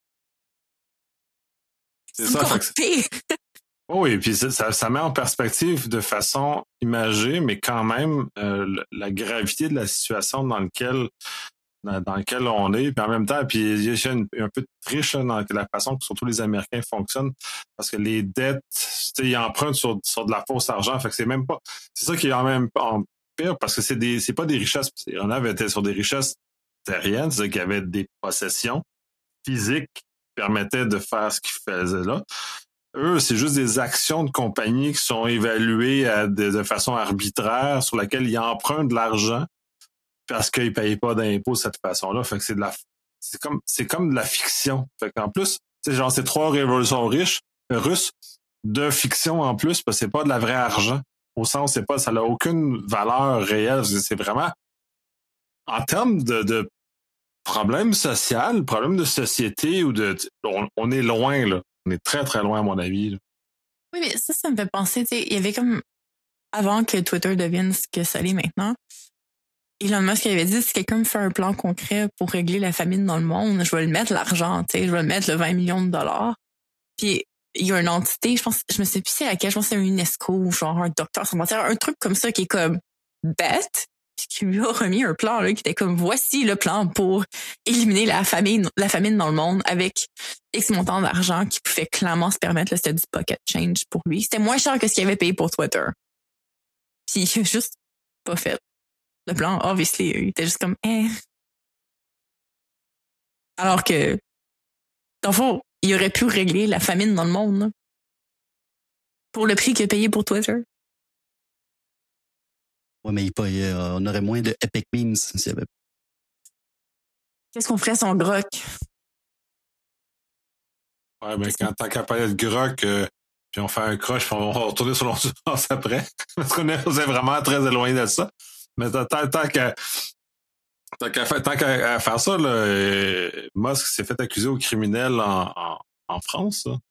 C'est ça. Oui, et puis ça met en perspective de façon imagée, mais quand même, la gravité de la situation dans laquelle on est, puis en même temps, puis il y a un peu de triche dans la façon que surtout les Américains fonctionnent, parce que les dettes, ils empruntent sur de la fausse argent, fait que c'est même pas, c'est ça qui est en même en pire, parce que c'est pas des richesses, on avait sur des richesses terriennes, c'est-à-dire qu'il y avait des possessions physiques qui permettaient de faire ce qu'ils faisaient là. Eux, c'est juste des actions de compagnie qui sont évaluées de façon arbitraire, sur laquelle ils empruntent de l'argent parce qu'ils payent pas d'impôts de cette façon-là. Fait que c'est comme de la fiction. Fait qu'en plus, c'est 3 révolutions russes de fiction en plus, parce que c'est pas de la vraie argent. Au sens, ça n'a aucune valeur réelle. C'est vraiment, en termes de problème social, problème de société, on est loin, là. On est très, très loin, à mon avis, là. Oui, mais ça me fait penser, tu sais, il y avait comme, avant que Twitter devienne ce que ça l'est maintenant, Elon Musk avait dit, si quelqu'un me fait un plan concret pour régler la famine dans le monde, je vais le mettre l'argent, tu sais, je vais le mettre le 20 millions de dollars. Puis, il y a une entité, je me sais plus c'est laquelle, je pense que c'est un UNESCO ou genre un docteur sanitaire, un truc comme ça qui est comme bête, puis qui lui a remis un plan là, qui était comme, voici le plan pour éliminer la famine dans le monde avec X montant d'argent qui pouvait clairement se permettre, là, c'était du pocket change pour lui. C'était moins cher que ce qu'il avait payé pour Twitter. Puis il a juste pas fait. Le plan, obviously, il était juste comme, Alors que, dans le fond, il aurait pu régler la famine dans le monde, là, pour le prix qu'il a payé pour Twitter. Oui, mais on aurait moins de epic memes s'il y avait. Qu'est-ce qu'on ferait son Grok? Ouais, mais tant qu'à parler de Grok, puis on fait un crush, puis on va retourner sur l'endurance après. Parce qu'on est vraiment très éloigné de ça. Mais tant qu'à faire ça, là, Musk s'est fait accuser au criminel en France. Là.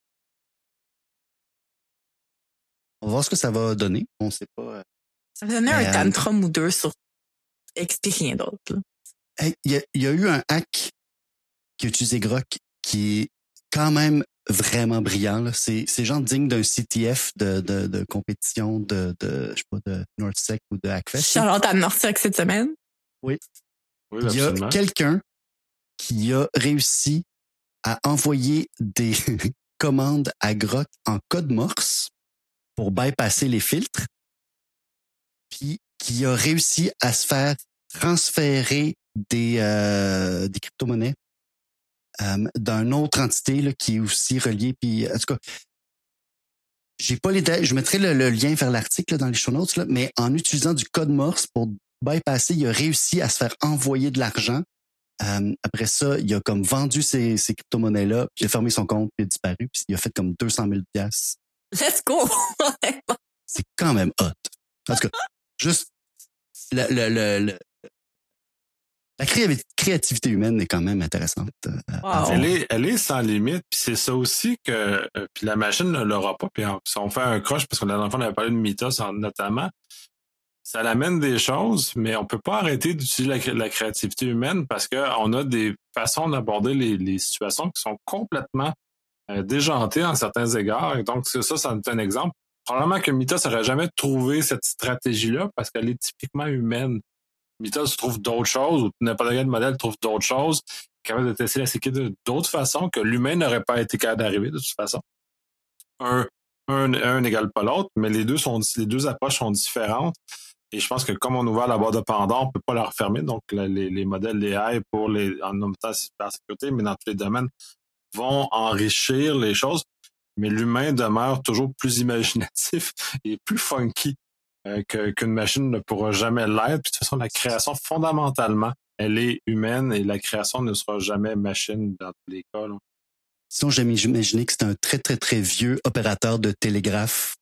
On va voir ce que ça va donner. On ne sait pas. Ça va donner un tantrum ou deux sur expliquer rien d'autre. Il y a eu un hack qui a utilisé Grok qui est quand même vraiment brillant. Là. C'est genre digne d'un CTF de compétition de je sais pas, de NorthSec ou de Hackfest. Charlotte à NorthSec cette semaine. Oui. Il y a quelqu'un qui a réussi à envoyer des commandes à Grok en code Morse pour bypasser les filtres, puis qui a réussi à se faire transférer des crypto-monnaies d'une autre entité là, qui est aussi reliée. Puis, en tout cas, j'ai pas les détails. Je mettrai le lien vers l'article là, dans les show notes, là, mais en utilisant du code Morse pour bypasser, il a réussi à se faire envoyer de l'argent. Après ça, il a comme vendu ces crypto-monnaies-là, puis il a fermé son compte, puis il a disparu, puis il a fait comme 200 000 $. Let's go! C'est quand même hot. En tout cas, juste la créativité humaine est quand même intéressante. Wow. Elle est sans limite, puis c'est ça aussi que puis la machine ne l'aura pas. Puis si on fait un crush, parce que la dernière fois on avait parlé de Mythos notamment, ça l'amène des choses, mais on peut pas arrêter d'utiliser la créativité humaine parce qu'on a des façons d'aborder les situations qui sont complètement déjantées en certains égards. Et donc, ça en est un exemple. Probablement que Mythos n'aurait jamais trouvé cette stratégie-là parce qu'elle est typiquement humaine. Mythos trouve d'autres choses, ou n'importe quel modèle trouve d'autres choses, capable de tester la sécurité d'autres façons que l'humain n'aurait pas été capable d'arriver de toute façon. Un n'égale pas l'autre, mais les deux approches sont différentes. Et je pense que comme on a ouvert la boîte de Pandore, on peut pas la refermer. Donc, les modèles d'AI en nommant cybersécurité, mais dans tous les domaines, vont enrichir les choses. Mais l'humain demeure toujours plus imaginatif et plus funky qu'une machine ne pourra jamais l'être. Puis de toute façon, la création, fondamentalement, elle est humaine et la création ne sera jamais machine dans tous les cas. Là. Sinon, j'aime imaginer que c'est un très, très, très vieux opérateur de télégraphe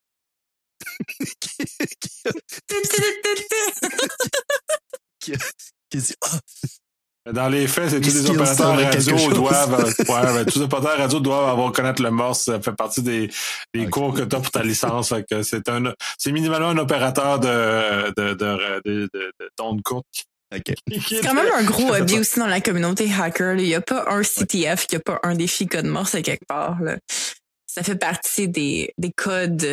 qui dit dans les faits, c'est tous les opérateurs radio doivent avoir connaître le morse. Ça fait partie des cours que tu as pour ta licence. Fait que c'est minimalement un opérateur d'ondes courtes. Okay. C'est quand même un gros hobby aussi dans la communauté hacker. Il n'y a pas un CTF qui n'a pas un défi code morse à quelque part. Là. Ça fait partie des codes.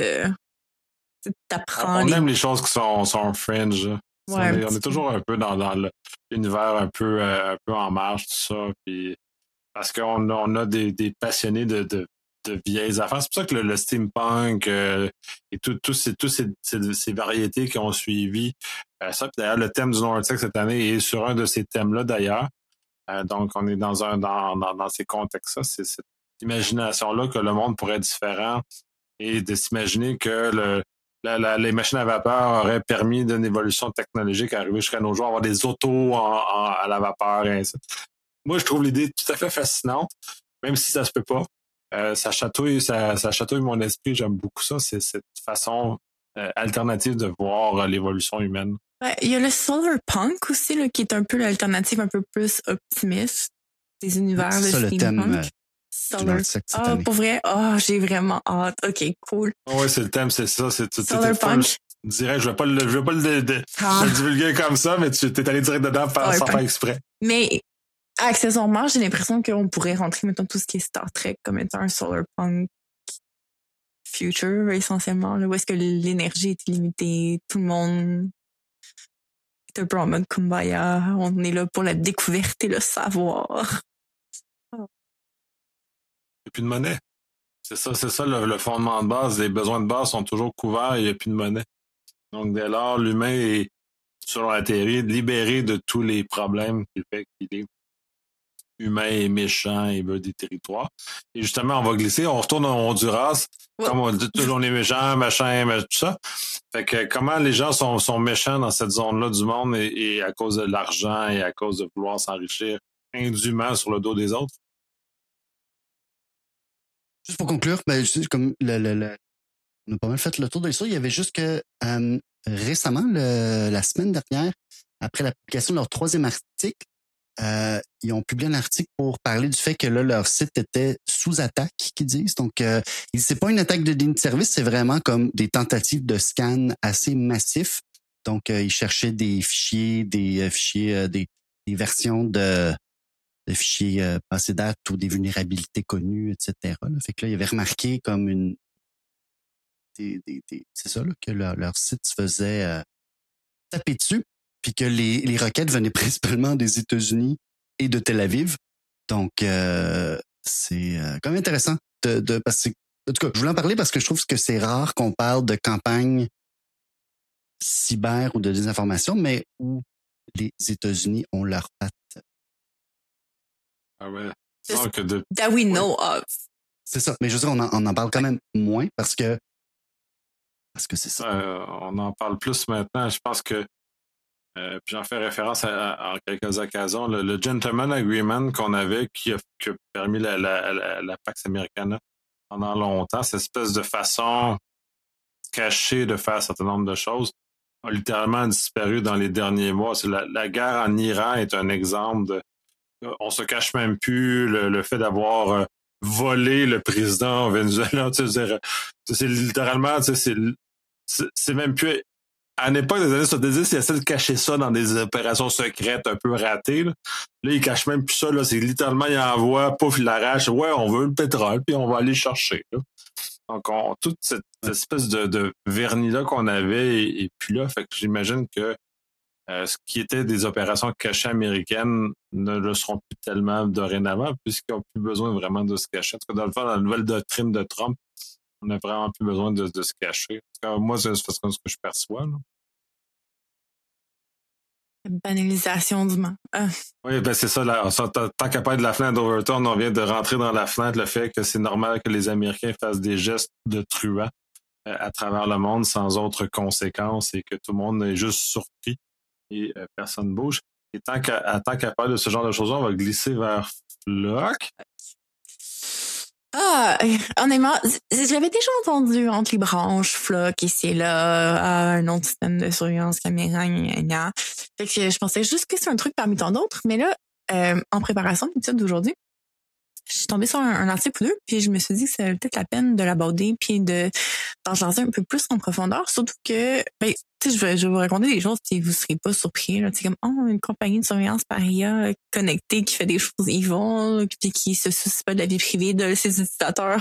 On aime les choses qui sont fringe. Ouais, on est toujours un peu dans l'univers un peu en marge, tout ça. Puis, parce qu'on a des passionnés de vieilles affaires. C'est pour ça que le steampunk et tous ces variétés qui ont suivi ça. Puis d'ailleurs, le thème du Nortec cette année est sur un de ces thèmes-là d'ailleurs. Donc, on est dans ces contextes-là. C'est cette imagination-là que le monde pourrait être différent et de s'imaginer que les machines à vapeur auraient permis d'une évolution technologique à arriver jusqu'à nos jours, avoir des autos à la vapeur et ainsi. Moi, je trouve l'idée tout à fait fascinante, même si ça se peut pas. Ça chatouille mon esprit, j'aime beaucoup ça. C'est cette façon alternative de voir l'évolution humaine. Ouais, il y a le solar punk aussi, là, qui est un peu l'alternative un peu plus optimiste des univers de steampunk. Solar. Pour vrai? J'ai vraiment hâte. OK, cool. Oui, c'est le thème, c'est ça. Solarpunk. Je dirais, je vais pas le divulguer comme ça, mais tu t'es allé direct dedans sans faire exprès. Mais accessoirement, j'ai l'impression qu'on pourrait rentrer maintenant tout ce qui est Star Trek comme étant un solarpunk future, essentiellement, là, où est-ce que l'énergie est illimitée, tout le monde est un peu en mode kumbaya, on est là pour la découverte et le savoir. Il n'y a plus de monnaie. C'est ça le fondement de base. Les besoins de base sont toujours couverts et il n'y a plus de monnaie. Donc, dès lors, l'humain est, selon la théorie, libéré de tous les problèmes qui fait qu'il est humain et méchant et veut des territoires. Et justement, on va glisser, on retourne en Honduras, comme on dit, on est méchant, machin, tout ça. Fait que comment les gens sont méchants dans cette zone-là du monde et à cause de l'argent et à cause de vouloir s'enrichir indûment sur le dos des autres? Juste pour conclure, comme on a pas mal fait le tour de l'histoire, il y avait juste que récemment, la semaine dernière, après la publication de leur 3e article, ils ont publié un article pour parler du fait que là, leur site était sous attaque, qu'ils disent. Donc, c'est pas une attaque de déni de service, c'est vraiment comme des tentatives de scan assez massifs. Donc, ils cherchaient des fichiers, des versions de fichiers passés date ou des vulnérabilités connues, etc. Là. Fait que là, ils avaient remarqué comme c'est ça, là, que leur site se faisait taper dessus, puis que les requêtes venaient principalement des États-Unis et de Tel Aviv. Donc, c'est quand même intéressant parce que, en tout cas, je voulais en parler parce que je trouve que c'est rare qu'on parle de campagne cyber ou de désinformation, mais où les États-Unis ont leur patte. Ah ouais. That we know of. C'est ça. Mais je veux dire, on en parle quand même moins parce que c'est ça. On en parle plus maintenant. Je pense que puis j'en fais référence en quelques occasions. Le Gentleman Agreement qu'on avait qui a permis la Pax Americana pendant longtemps, cette espèce de façon cachée de faire un certain nombre de choses, a littéralement disparu dans les derniers mois. La guerre en Iran est un exemple on se cache même plus le fait d'avoir volé le président vénézuélien. C'est littéralement, c'est même plus à l'époque des années 70, ils essaient de cacher ça dans des opérations secrètes un peu ratées. Là, ils cachent même plus ça. Là, c'est littéralement, ils envoient, pouf, ils l'arrachent. Ouais, on veut le pétrole, puis on va aller le chercher. Là. Donc, toute cette espèce de vernis-là qu'on avait et puis là, fait que j'imagine que ce qui était des opérations cachées américaines ne le seront plus tellement dorénavant, puisqu'ils n'ont plus besoin vraiment de se cacher. En tout cas, dans le fond, dans la nouvelle doctrine de Trump, on n'a vraiment plus besoin de se cacher. En tout cas, moi, c'est ce que je perçois. Là. Banalisation du monde. Oui, ben c'est ça. Là, tant qu'à parler de la fenêtre d'Overton, on vient de rentrer dans la fenêtre le fait que c'est normal que les Américains fassent des gestes de truands à travers le monde sans autre conséquence et que tout le monde est juste surpris et personne ne bouge. Et tant qu'à parler de ce genre de choses, on va glisser vers Flock. Honnêtement, j'avais déjà entendu entre les branches, Flock, ici et là, un autre système de surveillance caméra, gna. Fait que je pensais juste que c'est un truc parmi tant d'autres, mais là, en préparation de l'épisode d'aujourd'hui, je suis tombée sur un article ou deux, puis je me suis dit que c'était peut-être la peine de l'aborder puis d'en jaser un peu plus en profondeur, surtout que, ben, tu sais, je vais vous raconter des choses puis vous serez pas surpris, là. C'est comme, une compagnie de surveillance par IA connectée qui fait des choses evil, puis qui se soucie pas de la vie privée de ses utilisateurs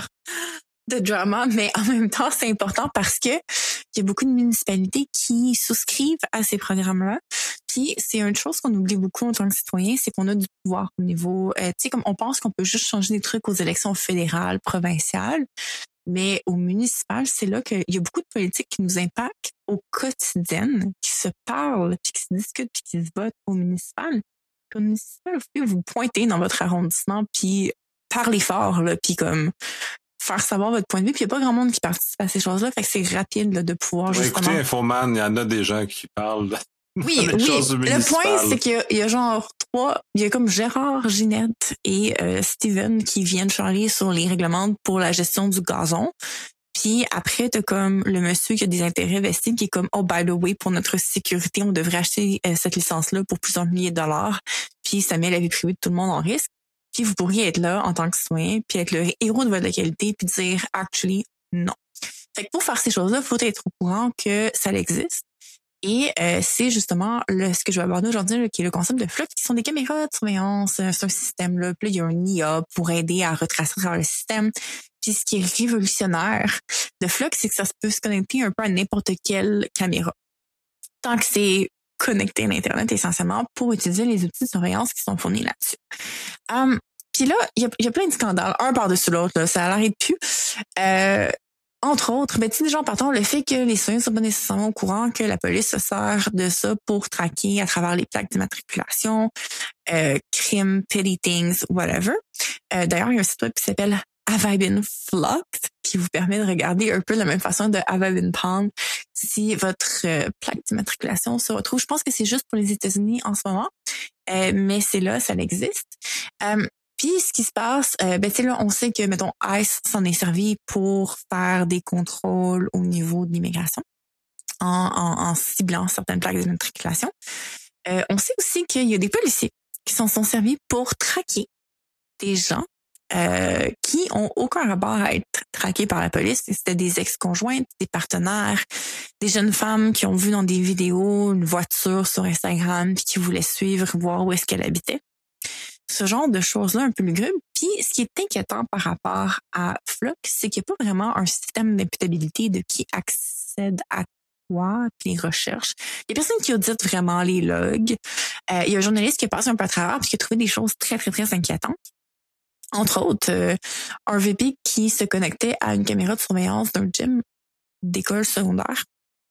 de drama, mais en même temps, c'est important parce que il y a beaucoup de municipalités qui souscrivent à ces programmes-là. Puis c'est une chose qu'on oublie beaucoup en tant que citoyen, c'est qu'on a du pouvoir au niveau, tu sais, comme on pense qu'on peut juste changer des trucs aux élections fédérales, provinciales, mais au municipal, c'est là qu'il y a beaucoup de politiques qui nous impactent au quotidien, qui se parlent, puis qui se discutent, puis qui se votent au municipal. Puis au municipal, vous pouvez vous pointer dans votre arrondissement, puis parler fort, là, puis comme faire savoir votre point de vue, puis il n'y a pas grand monde qui participe à ces choses-là, fait que c'est rapide là, de pouvoir justement... Écoutez, Infoman, il y en a des gens qui parlent oui, le point, c'est qu'il y a genre il y a comme Gérard, Ginette et Steven qui viennent charler sur les règlements pour la gestion du gazon. Puis après, t'as comme le monsieur qui a des intérêts vestis qui est comme, oh, by the way, pour notre sécurité, on devrait acheter cette licence-là pour plusieurs milliers de dollars. Puis ça met la vie privée de tout le monde en risque. Puis vous pourriez être là en tant que citoyen, puis être le héros de votre localité, puis dire, actually, non. Fait que pour faire ces choses-là, il faut être au courant que ça existe. Et c'est justement ce que je vais aborder aujourd'hui, là, qui est le concept de Flock, qui sont des caméras de surveillance. C'est un système-là. Puis là, il y a un IA pour aider à retracer à travers le système. Puis ce qui est révolutionnaire de Flock, c'est que ça peut se connecter un peu à n'importe quelle caméra. Tant que c'est connecté à l'Internet essentiellement pour utiliser les outils de surveillance qui sont fournis là-dessus. Puis là, il y a plein de scandales, un par-dessus l'autre, là, ça n'arrête plus. Entre autres, ben, tu sais, déjà en partant, le fait que les citoyens ne sont pas nécessairement au courant que la police se sert de ça pour traquer à travers les plaques d'immatriculation, crimes, petty things, whatever. D'ailleurs, il y a un site web qui s'appelle Have I Been Flocked qui vous permet de regarder un peu de la même façon de Have I Been Pwned si votre plaque d'immatriculation se retrouve. Je pense que c'est juste pour les États-Unis en ce moment, mais c'est là, ça existe. Puis, ce qui se passe, ben, tu sais, là, on sait que, mettons, ICE s'en est servi pour faire des contrôles au niveau de l'immigration en ciblant certaines plaques d'immatriculation. On sait aussi qu'il y a des policiers qui s'en sont servis pour traquer des gens qui ont aucun rapport à être traqués par la police. C'était des ex-conjointes, des partenaires, des jeunes femmes qui ont vu dans des vidéos une voiture sur Instagram puis qui voulaient suivre, voir où est-ce qu'elle habitait. Ce genre de choses-là un peu lugubres. Puis, ce qui est inquiétant par rapport à Flock, c'est qu'il n'y a pas vraiment un système d'imputabilité de qui accède à quoi, puis les recherches. Il y a personne qui audite vraiment les logs. Il y a un journaliste qui est passé un peu à travers puis qui a trouvé des choses très, très, très inquiétantes. Entre autres, un VP qui se connectait à une caméra de surveillance d'un gym d'école secondaire.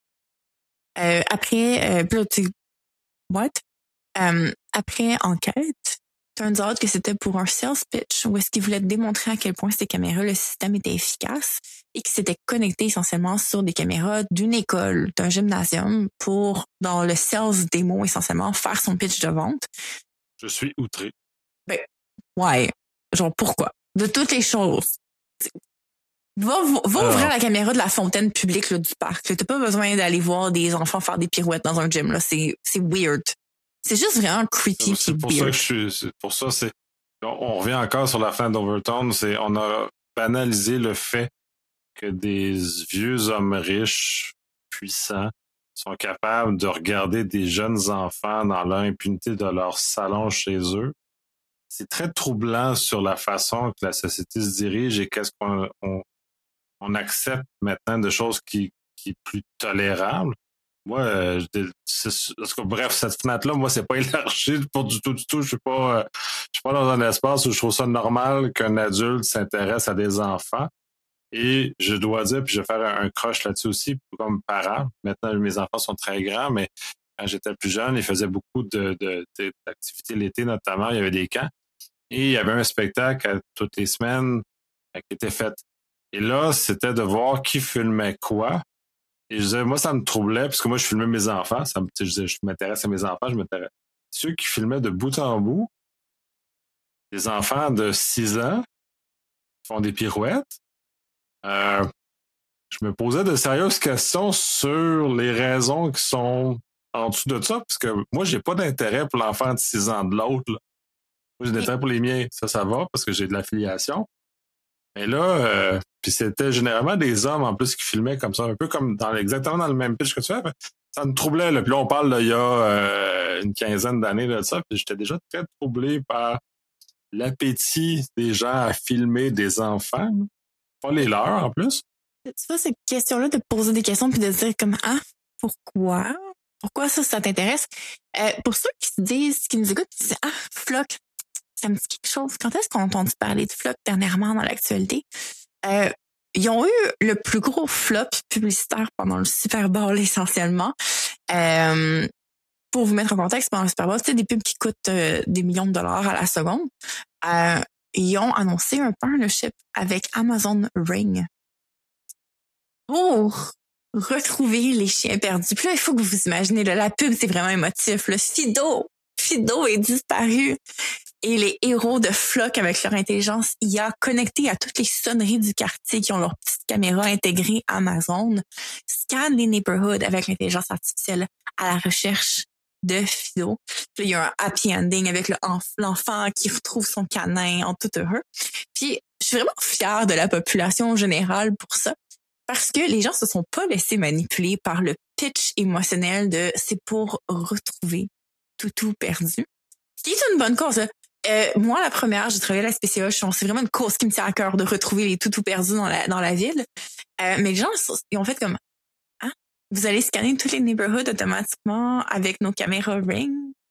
Après, what? Après enquête, turns out que c'était pour un sales pitch où est-ce qu'il voulait démontrer à quel point ces caméras, le système était efficace et qu'il s'était connecté essentiellement sur des caméras d'une école, d'un gymnasium pour, dans le sales démo essentiellement, faire son pitch de vente. Je suis outré. Ben, ouais. Genre, pourquoi? De toutes les choses. Va ouvrir la caméra de la fontaine publique là, du parc. T'as pas besoin d'aller voir des enfants faire des pirouettes dans un gym. Là. C'est weird. C'est juste vraiment creepy. C'est pour ça que c'est pour ça, on revient encore sur la fin d'Overton. On a banalisé le fait que des vieux hommes riches, puissants, sont capables de regarder des jeunes enfants dans l'impunité de leur salon chez eux. C'est très troublant sur la façon que la société se dirige et qu'est-ce qu'on accepte maintenant de choses qui est plus tolérable. Moi, bref, cette fenêtre-là, moi, c'est pas élargi pour du tout. Je suis pas dans un espace où je trouve ça normal qu'un adulte s'intéresse à des enfants. Et je dois dire, puis je vais faire un croche là-dessus aussi, comme parent. Maintenant, mes enfants sont très grands, mais quand j'étais plus jeune, ils faisaient beaucoup d'activités l'été, notamment. Il y avait des camps. Et il y avait un spectacle toutes les semaines qui était fait. Et là, c'était de voir qui filmait quoi. Et je disais, moi, ça me troublait, parce que moi, je filmais mes enfants. Je m'intéresse à mes enfants, je m'intéresse. Ceux qui filmaient de bout en bout, des enfants de 6 ans, font des pirouettes. Je me posais de sérieuses questions sur les raisons qui sont en dessous de ça, parce que moi, j'ai pas d'intérêt pour l'enfant de 6 ans de l'autre. Là. Moi, j'ai d'intérêt pour les miens. Ça va, parce que j'ai de l'affiliation. Mais là, puis c'était généralement des hommes en plus qui filmaient comme ça, un peu comme exactement dans le même pitch que tu fais. Ça me troublait. Là. Puis là, on parle il y a une quinzaine d'années de ça. Puis j'étais déjà très troublé par l'appétit des gens à filmer des enfants. Là. Pas les leurs en plus. Tu vois, cette question-là de poser des questions puis de se dire comme pourquoi? Pourquoi ça t'intéresse? Pour ceux qui se disent, qui nous écoutent, qui disent Flock, ça me dit quelque chose. Quand est-ce qu'on a entendu parler de Flock dernièrement dans l'actualité? Ils ont eu le plus gros flop publicitaire pendant le Super Bowl essentiellement. Pour vous mettre en contexte, pendant le Super Bowl, c'est des pubs qui coûtent des millions de dollars à la seconde. Ils ont annoncé un partnership avec Amazon Ring pour retrouver les chiens perdus. Puis là, il faut que vous imaginez, là, la pub, c'est vraiment émotif. Là. Fido est disparu. Et les héros de Flock, avec leur intelligence IA connectée à toutes les sonneries du quartier qui ont leur petite caméra intégrée Amazon, scannent les neighborhoods avec l'intelligence artificielle à la recherche de Fido. Puis il y a un happy ending avec l'enfant qui retrouve son canin en tout heureux. Puis je suis vraiment fière de la population générale pour ça, parce que les gens se sont pas laissés manipuler par le pitch émotionnel de c'est pour retrouver Toutou perdu. Ce qui est une bonne cause. Moi, la première, j'ai travaillé à la SPCA. C'est vraiment une cause qui me tient à cœur de retrouver les toutous perdus dans la ville. Mais les gens, ils ont fait comme, vous allez scanner tous les neighborhoods automatiquement avec nos caméras Ring?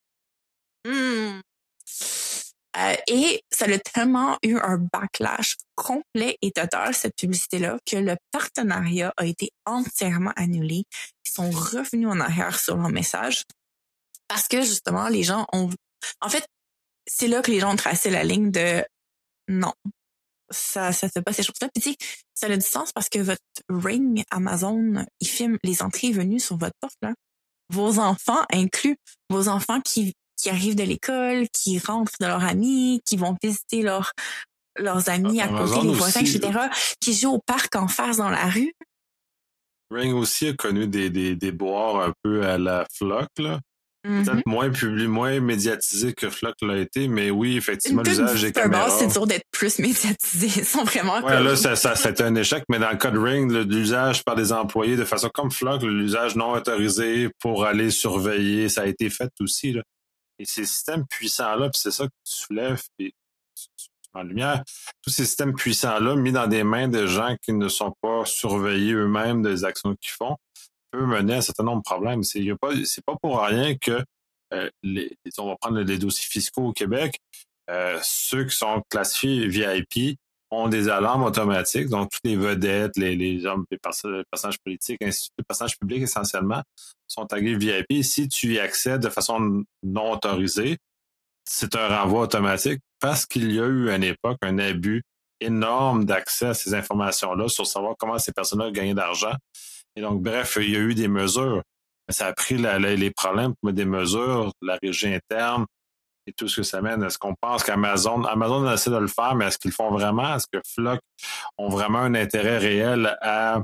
Et ça a tellement eu un backlash complet et total, cette publicité-là, que le partenariat a été entièrement annulé. Ils sont revenus en arrière sur leur message parce que, justement, les gens ont... En fait, c'est là que les gens ont tracé la ligne de non, ça fait pas ces choses-là. Puis tu sais, ça a du sens parce que votre Ring Amazon, il filme les entrées et venues sur votre porte, là. Vos enfants inclus, vos enfants qui arrivent de l'école, qui rentrent de leurs amis, qui vont visiter leurs amis à côté, les voisins, etc., qui jouent au parc en face dans la rue. Ring aussi a connu des boires un peu à la Flock, là. Peut-être moins médiatisé que Flock l'a été, mais oui, effectivement, l'usage des caméras... c'est dur d'être plus médiatisé. Ils sont vraiment... Ouais, là, ça a été un échec, mais dans le cas de Ring, l'usage par des employés de façon comme Flock, l'usage non autorisé pour aller surveiller, ça a été fait aussi, là. Et ces systèmes puissants-là, puis c'est ça que tu soulèves, puis en lumière, tous ces systèmes puissants-là, mis dans des mains de gens qui ne sont pas surveillés eux-mêmes des actions qu'ils font, peut mener à un certain nombre de problèmes. C'est pas pour rien que on va prendre les dossiers fiscaux au Québec, ceux qui sont classifiés VIP ont des alarmes automatiques, donc toutes les vedettes, les personnages politiques, ainsi de suite, les personnages publics essentiellement, sont tagués VIP. Si tu y accèdes de façon non autorisée, c'est un renvoi automatique parce qu'il y a eu à une époque un abus énorme d'accès à ces informations-là sur savoir comment ces personnes-là gagnaient d'argent. Et donc, bref, il y a eu des mesures. Ça a pris les problèmes pour mettre des mesures, la régie interne et tout ce que ça mène. Est-ce qu'on pense qu'Amazon essaie de le faire, mais est-ce qu'ils le font vraiment? Est-ce que Flock ont vraiment un intérêt réel à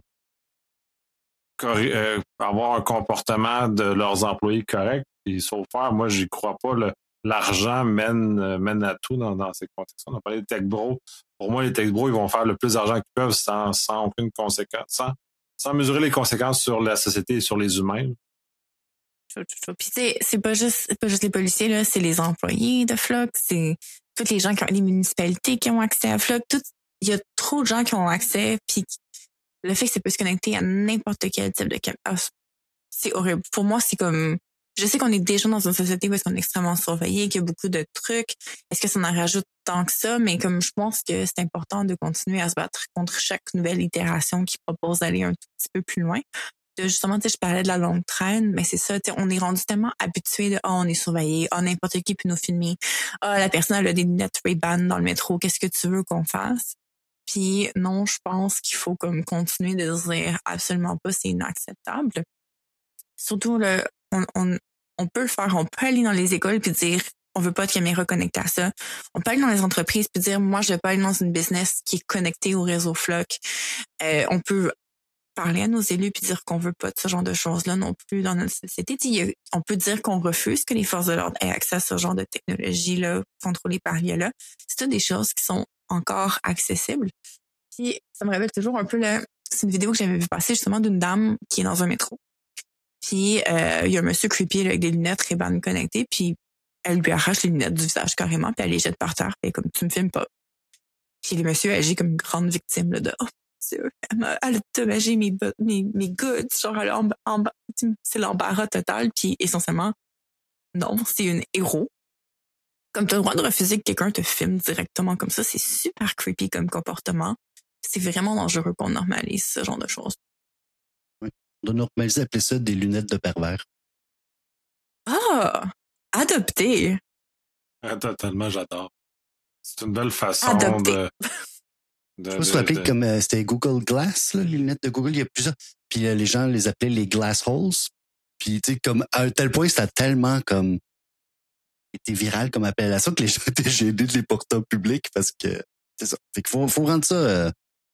avoir un comportement de leurs employés correct? Et sauf faire, moi, j'y crois pas. L'argent mène à tout dans ces contextes. On a parlé des tech bros. Pour moi, les tech bros, ils vont faire le plus d'argent qu'ils peuvent sans aucune conséquence, sans mesurer les conséquences sur la société et sur les humains. Puis c'est pas juste les policiers, là, c'est les employés de Flock, c'est toutes les gens les municipalités qui ont accès à Flock. Il y a trop de gens qui ont accès, puis le fait que ça peut se connecter à n'importe quel type de caméra, c'est horrible. Pour moi, c'est comme... Je sais qu'on est déjà dans une société où on est extrêmement surveillé, qu'il y a beaucoup de trucs. Est-ce que ça en rajoute tant que ça? Mais comme je pense que c'est important de continuer à se battre contre chaque nouvelle itération qui propose d'aller un tout petit peu plus loin. Justement, je parlais de la longue traîne, mais c'est ça, on est rendu tellement habitué de on est surveillé, n'importe qui peut nous filmer, la personne elle a des lunettes Ray-Ban dans le métro, qu'est-ce que tu veux qu'on fasse? Puis non, je pense qu'il faut comme continuer de dire absolument pas, c'est inacceptable. Surtout, on peut le faire, on peut aller dans les écoles puis dire on veut pas de caméra connectée à ça. On peut aller dans les entreprises puis dire moi, je veux pas aller dans une business qui est connectée au réseau Flock. On peut parler à nos élus puis dire qu'on veut pas de ce genre de choses-là non plus dans notre société. On peut dire qu'on refuse que les forces de l'ordre aient accès à ce genre de technologie-là contrôlée par l'IA. C'est toutes des choses qui sont encore accessibles. Puis ça me rappelle toujours un peu c'est une vidéo que j'avais vu passer justement d'une dame qui est dans un métro. Puis il y a un monsieur creepy avec des lunettes Ray-Ban connectées, puis elle lui arrache les lunettes du visage carrément, puis elle les jette par terre, puis comme tu me filmes pas. Puis le monsieur agit comme une grande victime là, de Dieu, elle a endommagé mes goods, genre c'est l'embarras total, puis essentiellement, non, c'est une héros. Comme tu as le droit de refuser que quelqu'un te filme directement comme ça, c'est super creepy comme comportement. C'est vraiment dangereux qu'on normalise ce genre de choses. Oui. On doit normaliser appeler ça des lunettes de pervers. Ah! Adopté! Totalement, j'adore. C'est une belle façon Adopté. Je me suis rappelé comme c'était Google Glass, là, les lunettes de Google, il y a plusieurs. Puis les gens les appelaient les glass holes. Puis tu sais, comme à un tel point, c'était tellement comme été viral comme appellation que les gens étaient gênés de les porter en public parce que c'est ça. Fait qu'il faut rendre ça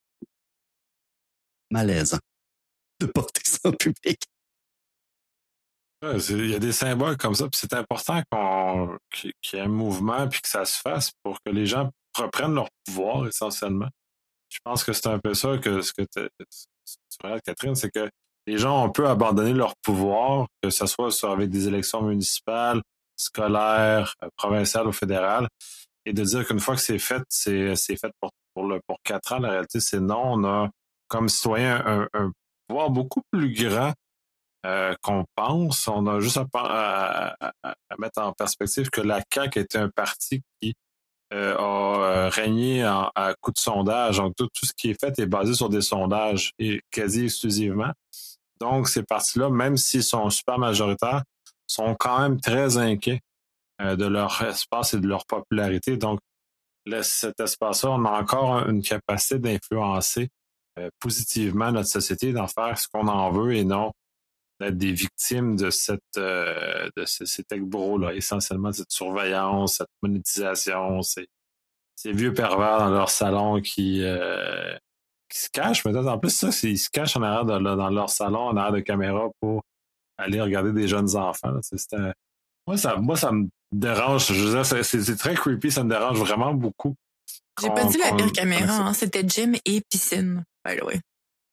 malaisant de porter ça en public. Il y a des symboles comme ça, puis c'est important qu'il y ait un mouvement puis que ça se fasse pour que les gens reprennent leur pouvoir essentiellement. Je pense que c'est un peu ça que ce que tu regardes, Catherine, c'est que les gens ont peu abandonné leur pouvoir, que ce soit avec des élections municipales, scolaires, provinciales ou fédérales, et de dire qu'une fois que c'est fait pour 4 ans. La réalité, c'est non. On a, comme citoyen, un pouvoir beaucoup plus grand qu'on pense. On a juste à mettre en perspective que la CAQ était un parti qui a régné à coup de sondage. Donc, tout ce qui est fait est basé sur des sondages et quasi exclusivement. Donc, ces partis-là, même s'ils sont super majoritaires, sont quand même très inquiets de leur espace et de leur popularité. Donc, cet espace-là, on a encore une capacité d'influencer positivement notre société, d'en faire ce qu'on en veut et non d'être des victimes de ces tech bros-là, essentiellement cette surveillance, cette monétisation, ces vieux pervers dans leur salon qui se cachent. Peut-être en plus, ça, ils se cachent en arrière dans leur salon, en arrière de caméra pour aller regarder des jeunes enfants. Moi, ça me dérange. Je veux dire, c'est très creepy, ça me dérange vraiment beaucoup. J'ai pas dit la pire caméra, hein, c'était gym et piscine, by the way.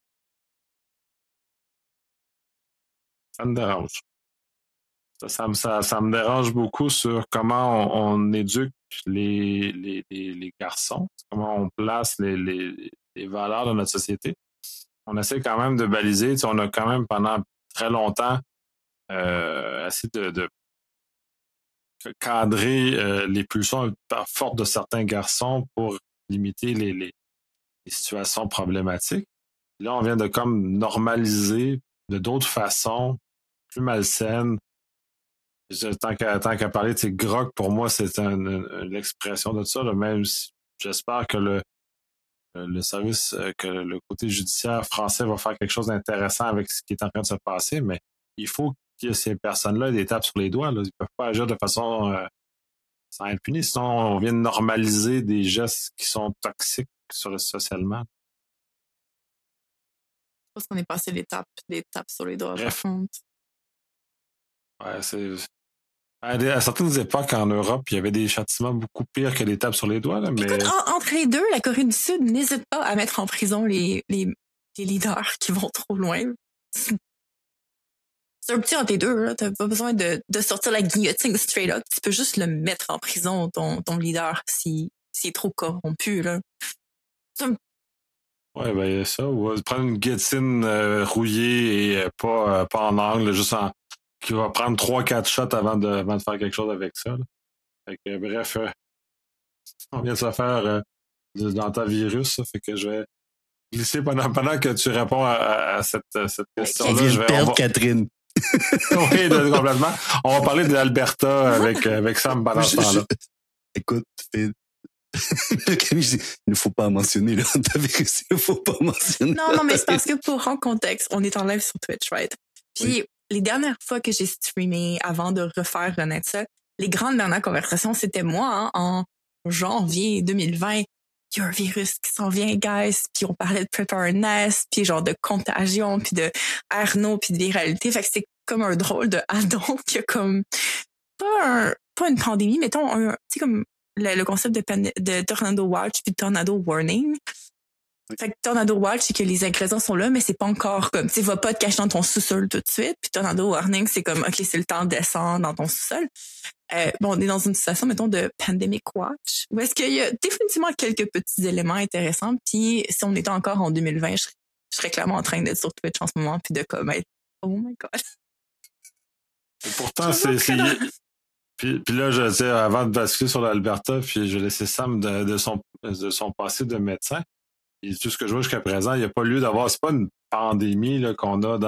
Ça me dérange. Ça me dérange beaucoup sur comment on éduque les garçons, comment on place les valeurs de notre société. On essaie quand même de baliser. On a quand même pendant très longtemps essayé de cadrer les pulsions fortes de certains garçons pour limiter les situations problématiques. Là, on vient de comme normaliser de d'autres façons plus malsaines. Tant qu'à parler de ces grocs, pour moi, c'est l'expression de ça. Là, même si j'espère que le service, que le côté judiciaire français va faire quelque chose d'intéressant avec ce qui est en train de se passer, mais il faut que ces personnes-là aient des tapes sur les doigts. Là. Ils ne peuvent pas agir de façon sans être punis. Sinon, on vient de normaliser des gestes qui sont toxiques socialement. Je pense qu'on est passé des tapes sur les doigts. Bref. Par contre. Ouais, à certaines époques en Europe, il y avait des châtiments beaucoup pires que des tapes sur les doigts. Là, mais... Écoute, entre les deux, la Corée du Sud n'hésite pas à mettre en prison les leaders qui vont trop loin. C'est un petit entre les deux, là. T'as pas besoin de sortir la guillotine straight up. Tu peux juste le mettre en prison, ton leader, s'il est trop corrompu, là. Ouais, ben, ça, ou prendre une guillotine rouillée et pas en angle, juste qui va prendre 3-4 shots avant de faire quelque chose avec ça, là. Fait que, bref, on vient de se faire dans ta virus, ça, fait que je vais glisser pendant que tu réponds à cette question-là. On vient de perdre Catherine. Oui, complètement. On va parler de l'Alberta avec Sam pendant ce temps-là. Écoute, Camille, il ne faut pas mentionner, là. Ta virus, il ne faut pas mentionner. Non, mais c'est parce que pour rendre contexte, on est en live sur Twitch, right? Puis, les dernières fois que j'ai streamé avant de refaire renaître ça, les grandes dernières conversations, c'était moi, en janvier 2020. Il y a un virus qui s'en vient, guys. Puis on parlait de preparedness, puis genre de contagion, puis de Arnaud, puis de viralité. Fait que c'est comme un drôle de addon qui a comme pas une pandémie, mettons, tu sais, comme le concept de Tornado Watch puis Tornado Warning. Fait que Tornado Watch, c'est que les ingrédients sont là, mais c'est pas encore comme, tu vas pas te cacher dans ton sous-sol tout de suite. Puis Tornado Warning, c'est comme, OK, c'est le temps de descendre dans ton sous-sol. On est dans une situation, mettons, de Pandemic Watch, où est-ce qu'il y a définitivement quelques petits éléments intéressants. Puis si on était encore en 2020, je serais clairement en train d'être sur Twitch en ce moment, puis de comme être, oh my God. Et pourtant, Puis là, je disais, avant de basculer sur l'Alberta, puis je laissais Sam de son passé de médecin. Et tout ce que je vois jusqu'à présent, il n'y a pas lieu d'avoir. C'est pas une pandémie là, qu'on a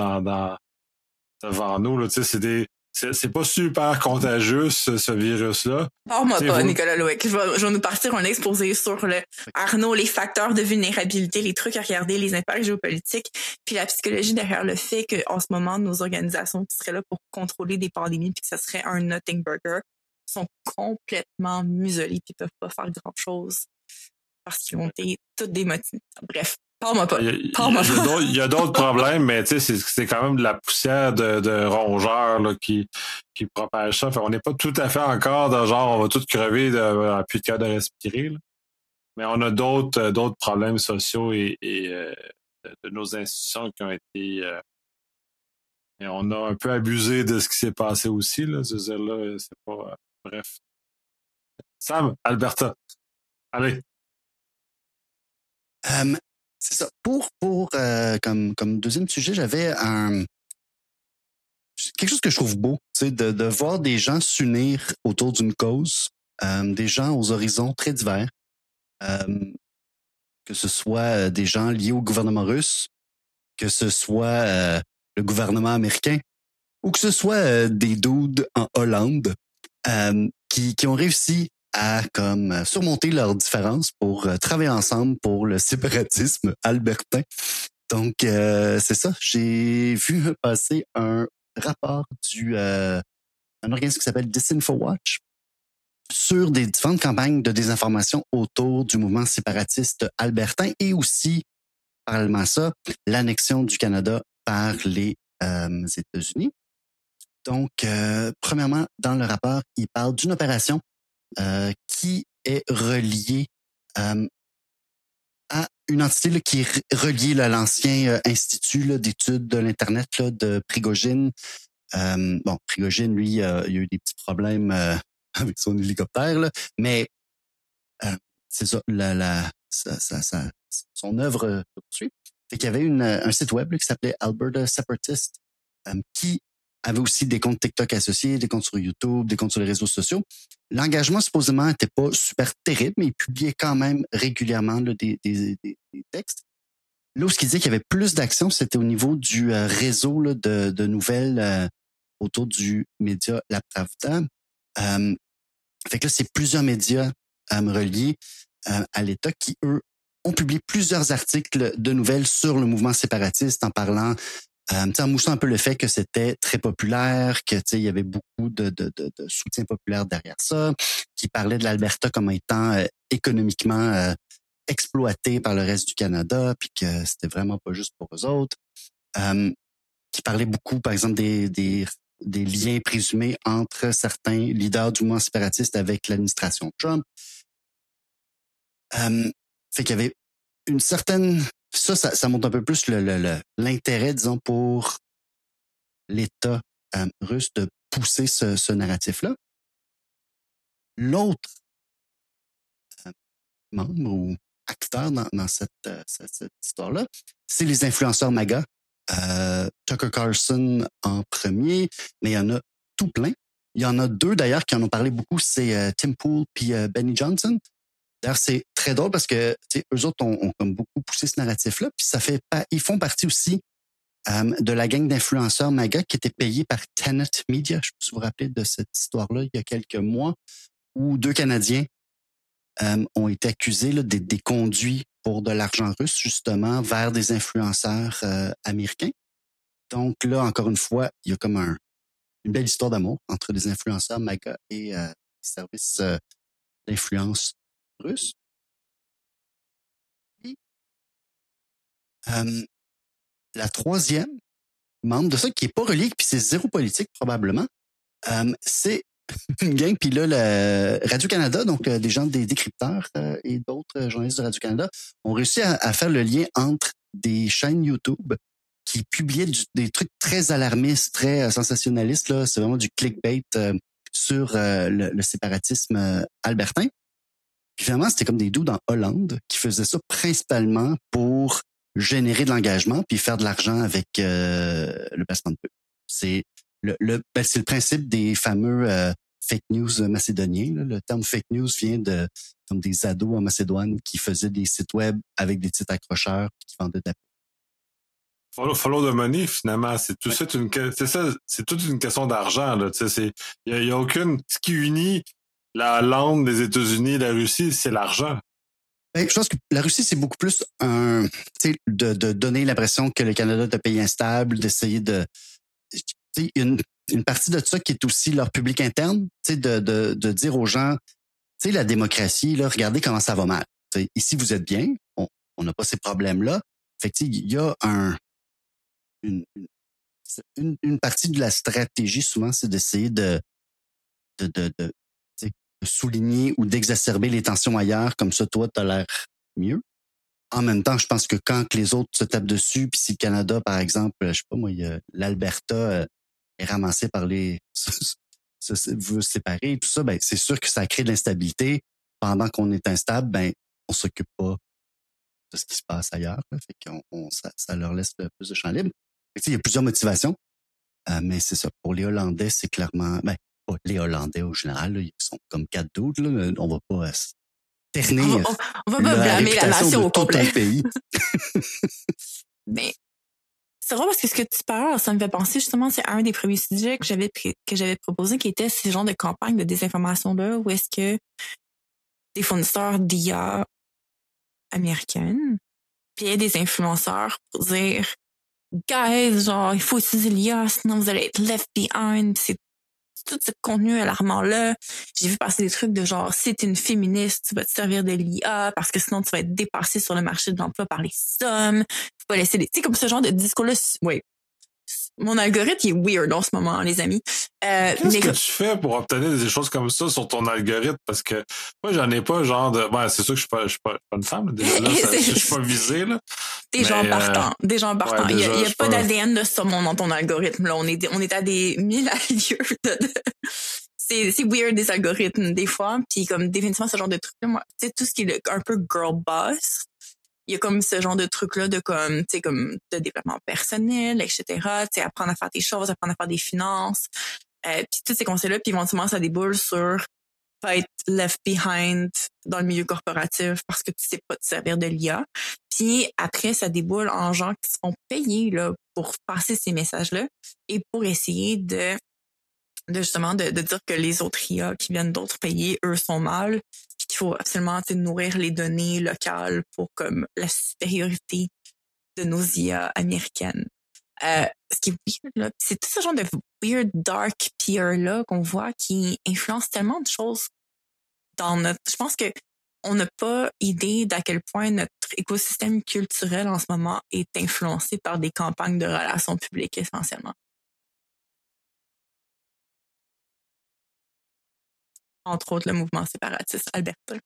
devant nous. Là, c'est pas super contagieux, ce virus-là. Parle-moi pas, Nicolas Loïc. Je vais nous partir un exposé sur Arnaud, les facteurs de vulnérabilité, les trucs à regarder, les impacts géopolitiques, puis la psychologie derrière le fait qu'en ce moment, nos organisations qui seraient là pour contrôler des pandémies, puis que ça serait un nothing burger, sont complètement muselées, puis peuvent pas faire grand-chose parce qu'ils ont été toutes démotivés. Bref. Parle-moi pas. Il y a d'autres problèmes, mais tu sais, c'est quand même de la poussière de rongeurs là, qui propage ça. Fait, on n'est pas tout à fait encore dans genre on va tout crever plus de cas de respirer. Là. Mais on a d'autres problèmes sociaux et de nos institutions qui ont été et on a un peu abusé de ce qui s'est passé aussi. Là. C'est-à-dire là, c'est pas. Bref. Sam, Alberta. Allez. C'est ça. Pour comme deuxième sujet, j'avais quelque chose que je trouve beau, tu sais, de voir des gens s'unir autour d'une cause, des gens aux horizons très divers, que ce soit des gens liés au gouvernement russe, que ce soit le gouvernement américain, ou que ce soit des dudes en Hollande qui ont réussi à comme surmonter leurs différences pour travailler ensemble pour le séparatisme albertain. Donc, c'est ça. J'ai vu passer un rapport un organisme qui s'appelle Disinfowatch sur des différentes campagnes de désinformation autour du mouvement séparatiste albertain et aussi, parallèlement à ça, l'annexion du Canada par les États-Unis. Donc, premièrement, dans le rapport, il parle d'une opération qui est reliée à une entité là, qui est reliée à l'ancien institut d'études de l'Internet là, de Prigogine. Prigogine, lui, il a eu des petits problèmes avec son hélicoptère, là, mais c'est ça, son œuvre poursuit. Fait qu'il y avait un site web là, qui s'appelait Alberta Separatist, qui avait aussi des comptes TikTok associés, des comptes sur YouTube, des comptes sur les réseaux sociaux. L'engagement, supposément, n'était pas super terrible, mais il publiait quand même régulièrement là, des textes. Là où ce qu'il disait qu'il y avait plus d'actions, c'était au niveau du réseau là, de nouvelles autour du média La Pravda. Fait que là, c'est plusieurs médias reliés à l'État qui, eux, ont publié plusieurs articles de nouvelles sur le mouvement séparatiste en parlant en moussant un peu le fait que c'était très populaire, que il y avait beaucoup de soutien populaire derrière ça, qui parlait de l'Alberta comme étant économiquement exploité par le reste du Canada, puis que c'était vraiment pas juste pour eux autres. Qui parlait beaucoup, par exemple, des liens présumés entre certains leaders du mouvement séparatiste avec l'administration Trump. Fait qu'il y avait une certaine... Ça montre un peu plus l'intérêt, disons, pour l'État russes de pousser ce narratif-là. L'autre membre ou acteur dans cette histoire-là, c'est les influenceurs MAGA. Tucker Carlson en premier, mais il y en a tout plein. Il y en a deux d'ailleurs qui en ont parlé beaucoup, c'est Tim Pool puis Benny Johnson. D'ailleurs, c'est très drôle parce que eux autres ont comme beaucoup poussé ce narratif-là, puis ils font partie aussi de la gang d'influenceurs MAGA qui était payée par Tenet Media. Je peux vous rappeler de cette histoire-là il y a quelques mois où deux Canadiens ont été accusés là, des conduits pour de l'argent russe, justement, vers des influenceurs américains. Donc là, encore une fois, il y a comme une belle histoire d'amour entre les influenceurs MAGA et les services d'influence russes. Et, la troisième membre de ça, qui est pas relié, puis c'est zéro politique probablement, c'est une gang, puis là, le Radio-Canada, donc des gens, des décrypteurs et d'autres journalistes de Radio-Canada ont réussi à faire le lien entre des chaînes YouTube qui publiaient des trucs très alarmistes, très sensationnalistes. Là, c'est vraiment du clickbait sur le séparatisme albertain. Puis finalement, c'était comme des dudes en Hollande qui faisaient ça principalement pour générer de l'engagement puis faire de l'argent avec le placement de pub. C'est c'est le principe des fameux fake news macédoniens. Là. Le terme fake news vient de comme des ados en Macédoine qui faisaient des sites web avec des titres accrocheurs qui vendaient de la pub. Follow the money, finalement, c'est tout ça, c'est toute une question d'argent, là. Tu sais, il y a aucune, ce qui unit la lande des États-Unis et la Russie, c'est l'argent. Je pense que la Russie, c'est beaucoup plus de donner l'impression que le Canada est un pays instable, d'essayer de... Il y a une partie de ça qui est aussi leur public interne, de dire aux gens, la démocratie, là, regardez comment ça va mal. T'sais, ici, vous êtes bien, on n'a pas ces problèmes-là. Fait que, il y a une partie de la stratégie, souvent, c'est d'essayer de souligner ou d'exacerber les tensions ailleurs, comme ça, toi, tu as l'air mieux. En même temps, je pense que quand les autres se tapent dessus, puis si le Canada, par exemple, je sais pas moi, l'Alberta est ramassé par les veut se séparer et tout ça, ben c'est sûr que ça crée de l'instabilité. Pendant qu'on est instable, ben on s'occupe pas de ce qui se passe ailleurs. Là. Fait qu'on ça leur laisse plus de champ libre. Il y a plusieurs motivations, mais c'est ça. Pour les Hollandais, c'est clairement, pas les Hollandais au général, là, ils sont comme 4 doutes. Là, on va pas ternir. On va pas blâmer la nation au complet. Tout un pays. Mais c'est drôle parce que ce que tu parles, ça me fait penser justement, c'est un des premiers sujets que j'avais proposé, qui était ce genre de campagne de désinformation-là, où est-ce que des fournisseurs d'IA américaines, puis il y a des influenceurs pour dire guys, genre, il faut utiliser l'IA, sinon vous allez être left behind. C'est tout ce contenu alarmant-là. J'ai vu passer des trucs de genre, si t'es une féministe, tu vas te servir de l'IA parce que sinon tu vas être dépassé sur le marché de l'emploi par les hommes. Faut pas laisser des... Tu sais, comme ce genre de discours-là, oui. Mon algorithme, il est weird en ce moment, les amis. Qu'est-ce que tu fais pour obtenir des choses comme ça sur ton algorithme? Parce que moi, j'en ai pas genre de... Ben, c'est sûr que je suis pas une femme. Déjà là, je suis pas visé, là. Des gens partants. Ouais, il n'y a pas d'ADN de saumon dans ton algorithme, là. On est à des mille lieues c'est weird, des algorithmes, des fois. Puis comme, définitivement, ce genre de truc-là, moi, tu sais, tout ce qui est un peu girl boss, il y a comme ce genre de truc-là de comme, tu sais, comme de développement personnel, etc. Tu sais, apprendre à faire tes choses, apprendre à faire des finances. Puis tous ces conseils-là, puis éventuellement, ça déboule sur pas être left behind dans le milieu corporatif parce que tu sais pas te servir de l'IA. Puis après, ça déboule en gens qui se font payer là, pour passer ces messages-là et pour essayer de justement de dire que les autres IA qui viennent d'autres pays, eux, sont mal, puis qu'il faut absolument nourrir les données locales pour comme la supériorité de nos IA américaines. Ce qui est weird, là, c'est tout ce genre de weird dark peer là qu'on voit qui influence tellement de choses dans notre... Je pense que on n'a pas idée d'à quel point notre écosystème culturel en ce moment est influencé par des campagnes de relations publiques essentiellement. Entre autres, le mouvement séparatiste albertain.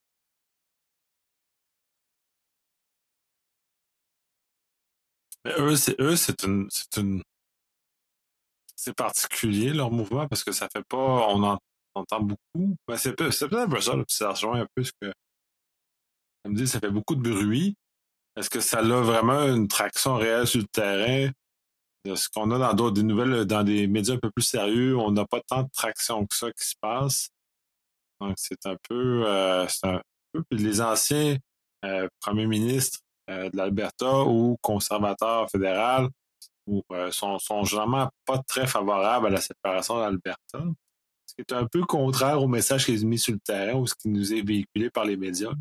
Mais eux, c'est une c'est particulier leur mouvement parce que ça fait pas, on entend beaucoup. Ben, c'est peut-être un peu ça, là, puis ça rejoint un peu ce que elle me dit, ça fait beaucoup de bruit. Est-ce que ça a vraiment une traction réelle sur le terrain? De ce qu'on a dans d'autres des nouvelles, dans des médias un peu plus sérieux, on n'a pas tant de traction que ça qui se passe. Donc c'est un peu, puis les anciens premiers ministres de l'Alberta ou conservateurs fédéraux sont généralement pas très favorables à la séparation de l'Alberta. Ce qui est un peu contraire au message qui est mis sur le terrain ou ce qui nous est véhiculé par les médias.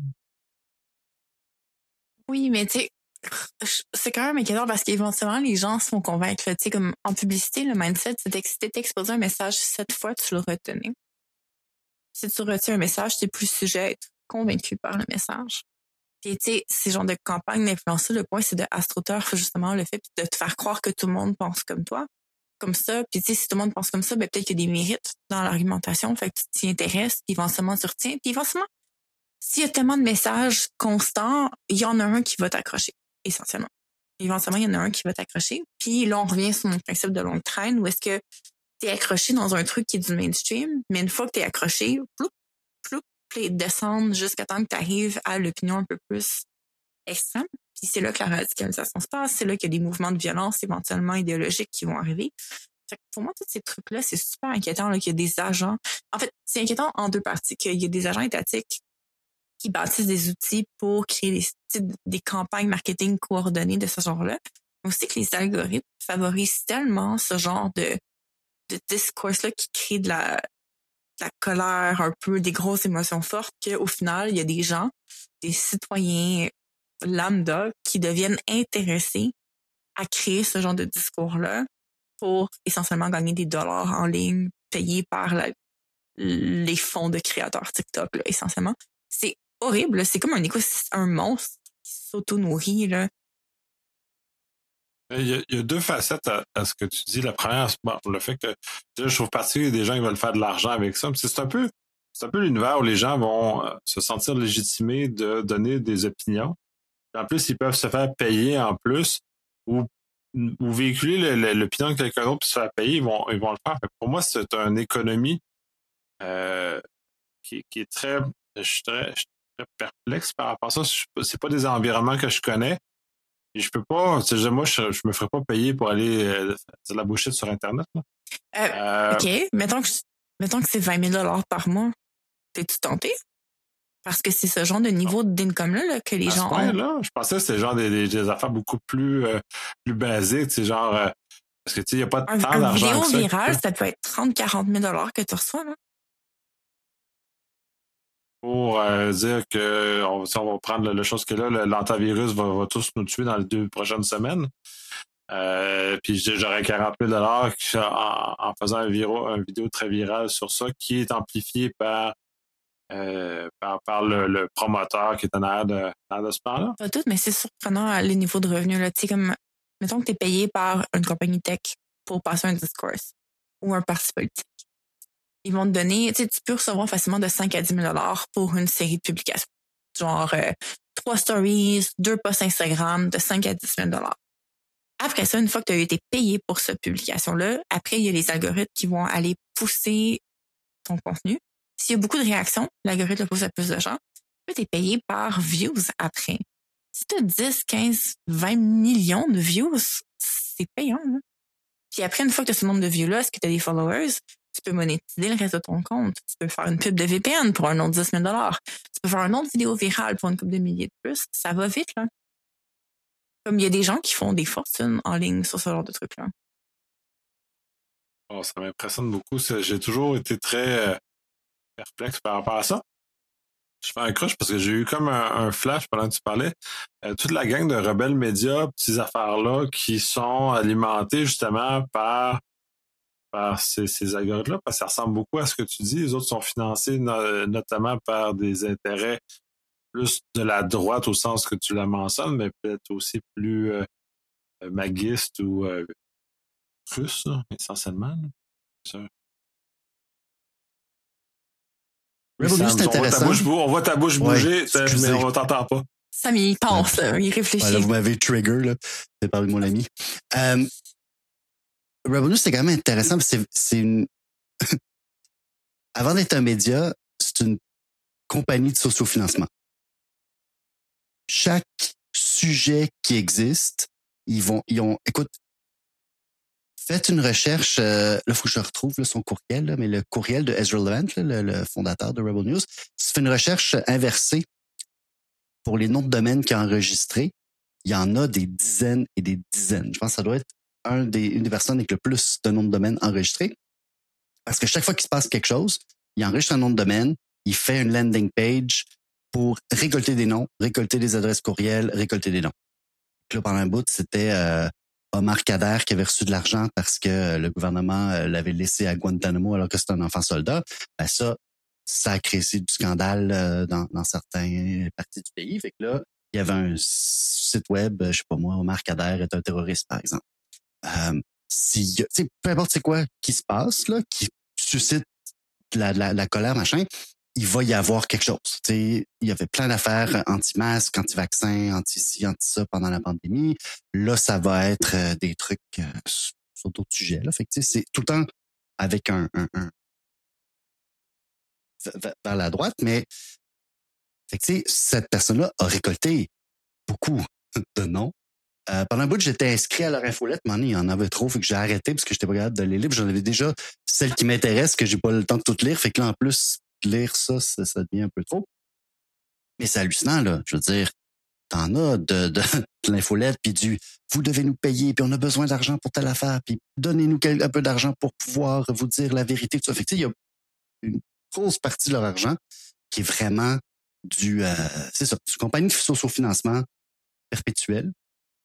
Oui, mais tu sais, c'est quand même inquiétant parce qu'éventuellement, les gens se font convaincre. Tu sais, comme en publicité, le mindset, c'est que si t'es exposé un message 7 fois, tu le retenais. Si tu retiens un message, t'es plus sujet à être convaincu par le message. Puis, tu sais, ces genres de campagnes d'influence, le point, c'est de astroturf justement le fait de te faire croire que tout le monde pense comme toi. Comme ça. Puis, tu sais, si tout le monde pense comme ça, ben, peut-être qu'il y a des mérites dans l'argumentation. Fait que tu t'y intéresses, puis éventuellement, tu retiens. Puis, éventuellement, s'il y a tellement de messages constants, il y en a un qui va t'accrocher, essentiellement. Éventuellement, il y en a un qui va t'accrocher. Puis là, on revient sur mon principe de longue traîne où est-ce que t'es accroché dans un truc qui est du mainstream, mais une fois que t'es accroché, ploup, ploup, puis descendre jusqu'à temps que t'arrives à l'opinion un peu plus extrême. Puis c'est là que la radicalisation se passe, c'est là qu'il y a des mouvements de violence éventuellement idéologiques qui vont arriver. Fait que pour moi, tous ces trucs-là, c'est super inquiétant là, qu'il y a des agents. En fait, c'est inquiétant en deux parties, qu'il y a des agents étatiques qui bâtissent des outils pour créer des campagnes marketing coordonnées de ce genre-là. Mais aussi que les algorithmes favorisent tellement ce genre de discours-là qui crée de la colère, un peu des grosses émotions fortes, qu'au final, il y a des gens, des citoyens lambda qui deviennent intéressés à créer ce genre de discours-là pour essentiellement gagner des dollars en ligne payés par les fonds de créateurs TikTok, là, essentiellement. C'est horrible, c'est comme un écosystème, un monstre qui s'auto-nourrit, là. Il y a deux facettes à ce que tu dis. La première, bon, le fait que je trouve particulier des gens qui veulent faire de l'argent avec ça. C'est un peu l'univers où les gens vont se sentir légitimés de donner des opinions. En plus, ils peuvent se faire payer en plus ou véhiculer l'opinion de quelqu'un d'autre puis se faire payer, ils vont le faire. Pour moi, c'est une économie qui est très. Je suis très perplexe par rapport à ça. C'est pas des environnements que je connais. Et je peux pas. Moi, je me ferais pas payer pour aller dire la bullshit sur Internet. Là. OK. Mettons que c'est 20 000 $ par mois. T'es-tu tenté? Parce que c'est ce genre de niveau d'income-là que les gens ont. Là, je pensais que c'était genre des affaires beaucoup plus basiques. Genre. Parce que, il n'y a pas tant d'argent. Un vidéo virale, ça peut être 30-40 000 $ que tu reçois, là. Pour dire que on va prendre la chose que là, l'antivirus va tous nous tuer dans les 2 prochaines semaines. Puis j'aurais 40 000 $ en faisant une vidéo très virale sur ça qui est amplifiée par le promoteur qui est en arrière de ce plan-là. Pas tout, mais c'est surprenant les niveaux de revenus. Là. Tu sais, comme, mettons que tu es payé par une compagnie tech pour passer un discours ou un parti politique. Ils vont te donner, tu sais, tu peux recevoir facilement de 5 à 10 000 $ pour une série de publications. Genre 3 stories, 2 posts Instagram de 5 à 10 000 $. Après ça, une fois que tu as été payé pour cette publication-là, après, il y a les algorithmes qui vont aller pousser ton contenu. S'il y a beaucoup de réactions, l'algorithme le pousse à plus de gens. Tu es payé par views après. Si tu as 10, 15, 20 millions de views, c'est payant. Là. Puis après, une fois que tu as ce nombre de views-là, est-ce que tu as des followers? Tu peux monétiser le reste de ton compte. Tu peux faire une pub de VPN pour un autre 10 000 $. Tu peux faire une autre vidéo virale pour une couple de milliers de plus. Ça va vite, là. Comme il y a des gens qui font des fortunes en ligne sur ce genre de trucs-là. Oh, ça m'impressionne beaucoup. J'ai toujours été très perplexe par rapport à ça. Je fais un crush parce que j'ai eu comme un flash pendant que tu parlais. Toute la gang de rebelles médias, ces affaires-là qui sont alimentées justement par ces algorithmes-là, parce que ça ressemble beaucoup à ce que tu dis. Les autres sont financés notamment par des intérêts plus de la droite au sens que tu la mentionnes, mais peut-être aussi plus maguiste ou russe, là, essentiellement. Ça. Oui, Sam, c'est intéressant. On voit ta bouche bouger, mais on ne t'entend pas. Sam, il pense, il réfléchit. Voilà, vous m'avez trigger, là. C'est parlé de mon ami. Rebel News, c'est quand même intéressant. C'est une... Avant d'être un média, c'est une compagnie de sociofinancement. Chaque sujet qui existe, écoute, faites une recherche, là, il faut que je retrouve là, son courriel, là, mais le courriel de Ezra Levant, là, le fondateur de Rebel News, si fait une recherche inversée pour les noms de domaines qu'il a enregistrés, il y en a des dizaines et des dizaines. Je pense que ça doit être une des personnes avec le plus de noms de domaines enregistrés. Parce que chaque fois qu'il se passe quelque chose, il enregistre un nom de domaine, il fait une landing page pour récolter des noms, récolter des adresses courriels, récolter des noms. Là, pendant un bout, c'était Omar Kader qui avait reçu de l'argent parce que le gouvernement l'avait laissé à Guantanamo alors que c'était un enfant soldat. Ben ça a créé du scandale dans certaines parties du pays. Fait que là, il y avait un site web, je sais pas moi, Omar Kader est un terroriste, par exemple. Peu importe c'est quoi qui se passe, là, qui suscite la colère, machin, il va y avoir quelque chose. Il y avait plein d'affaires anti-masques, anti-vaccins, anti-ci, anti-ça pendant la pandémie. Là, ça va être des trucs sur d'autres sujets. Là. Fait que, c'est tout le temps avec un vers la droite, mais fait que, cette personne-là a récolté beaucoup de noms. Pendant un bout, j'étais inscrit à leur infolette, mais il y en avait trop, fait que j'ai arrêté parce que j'étais pas capable de les lire. J'en avais déjà celles qui m'intéressent, que j'ai pas le temps de toutes lire. Fait que là, en plus, lire ça devient un peu trop. Mais c'est hallucinant, là. Je veux dire, t'en as de l'infolette, puis vous devez nous payer, puis on a besoin d'argent pour telle affaire, puis donnez-nous un peu d'argent pour pouvoir vous dire la vérité. Tout ça. Fait que, il y a une grosse partie de leur argent qui est vraiment c'est ça, une compagnie de socio-financement perpétuel.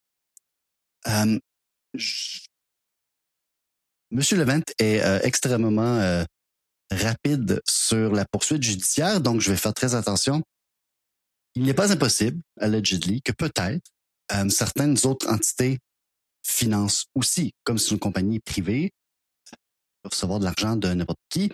Monsieur Levant est extrêmement rapide sur la poursuite judiciaire, donc je vais faire très attention. Il n'est pas impossible, allegedly, que peut-être certaines autres entités financent aussi, comme si une compagnie privée peut recevoir de l'argent de n'importe qui.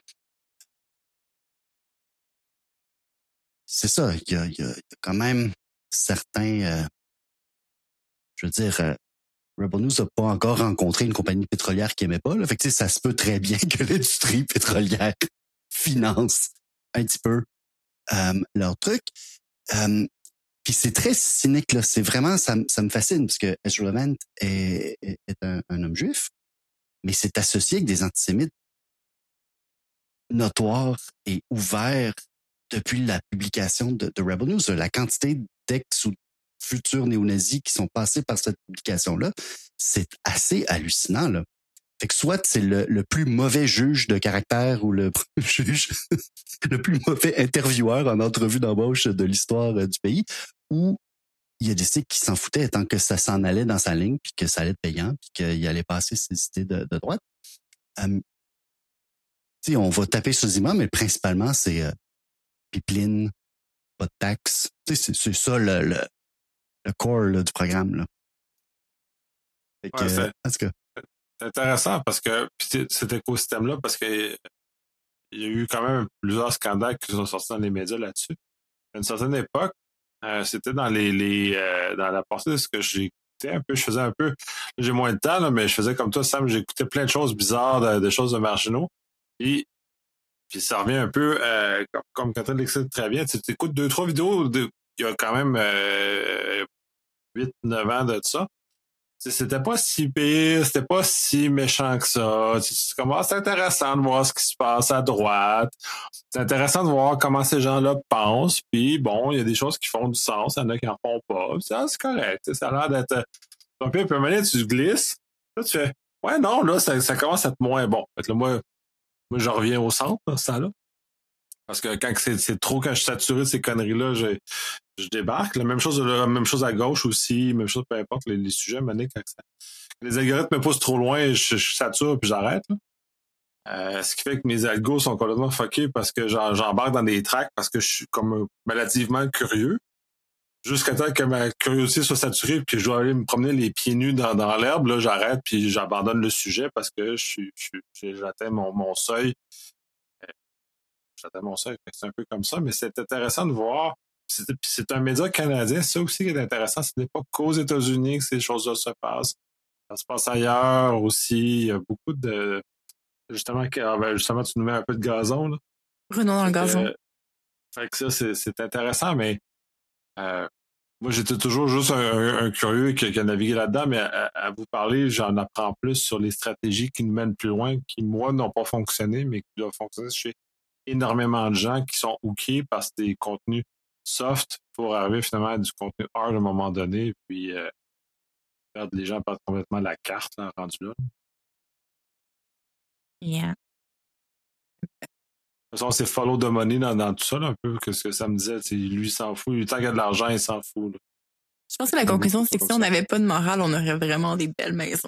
C'est ça, il y a quand même certains, je veux dire, Rebel News n'a pas encore rencontré une compagnie pétrolière qui aimait pas. Là. Fait que, ça se peut très bien que l'industrie pétrolière finance un petit peu leur truc. Puis c'est très cynique, là. C'est vraiment, ça me fascine, parce que Ezra Levant est un homme juif, mais c'est associé avec des antisémites notoires et ouverts depuis la publication de Rebel News. La quantité d'ex ou futurs néo-nazis qui sont passés par cette publication-là, c'est assez hallucinant, là. Fait que soit c'est le plus mauvais juge de caractère ou le juge le plus mauvais intervieweur en entrevue d'embauche de l'histoire du pays, ou il a décidé qu'il s'en foutait tant que ça s'en allait dans sa ligne, puis que ça allait être payant, puis qu'il allait passer ses idées de droite. On va taper sur Zima, mais principalement, c'est pipeline, pas de taxes. C'est ça le core là, du programme. Là. Fait que, c'est intéressant parce que cet écosystème-là, parce que il y a eu quand même plusieurs scandales qui sont sortis dans les médias là-dessus. À une certaine époque, c'était dans dans la partie de ce que j'écoutais un peu. Je faisais un peu, j'ai moins de temps, là, mais je faisais comme toi, Sam, j'écoutais plein de choses bizarres, de choses de marginaux. Puis ça revient un peu, comme Catherine l'explique très bien, tu écoutes 2-3 vidéos, il y a quand même 8-9 ans de ça. C'était pas si pire, c'était pas si méchant que ça. C'est intéressant de voir ce qui se passe à droite. C'est intéressant de voir comment ces gens-là pensent. Puis bon, il y a des choses qui font du sens, il y en a qui en font pas. C'est correct. Ça a l'air d'être. Puis un peu manière, tu glisses. Là, tu fais ouais, non, là, ça commence à être moins bon. Fait que là, moi, je reviens au centre dans ce temps-là. Parce que quand c'est trop, quand je suis saturé de ces conneries-là, je débarque. La même chose à gauche aussi, même chose peu importe les sujets, mais quand les algorithmes me poussent trop loin, je sature puis j'arrête. Ce qui fait que mes algos sont complètement fuckés parce que j'embarque dans des tracks parce que je suis comme relativement curieux. Jusqu'à temps que ma curiosité soit saturée puis que je dois aller me promener les pieds nus dans l'herbe, là, j'arrête puis j'abandonne le sujet parce que j'atteins mon seuil. J'atteins mon seuil. C'est un peu comme ça, mais c'est intéressant de voir. C'est un média canadien. Ça aussi qui est intéressant. Ce n'est pas qu'aux États-Unis que ces choses-là se passent. Ça se passe ailleurs aussi. Il y a beaucoup de... Justement, justement, tu nous mets un peu de gazon, là. Prenons dans le gazon. Fait que ça, c'est intéressant, mais moi, j'étais toujours juste un curieux qui a navigué là-dedans, mais à vous parler, j'en apprends plus sur les stratégies qui nous mènent plus loin, qui, moi, n'ont pas fonctionné, mais qui doivent fonctionner chez énormément de gens qui sont hookés par des contenus soft pour arriver finalement à du contenu hard à un moment donné, puis les gens perdent complètement la carte, là, rendu là. Yeah. De toute façon, c'est follow the money dans tout ça, là, un peu, que ce que ça me disait. Lui, il s'en fout. Tant qu'il y a de l'argent, il s'en fout. Là. Je pense que la conclusion, c'est que si on n'avait pas de morale, on aurait vraiment des belles maisons.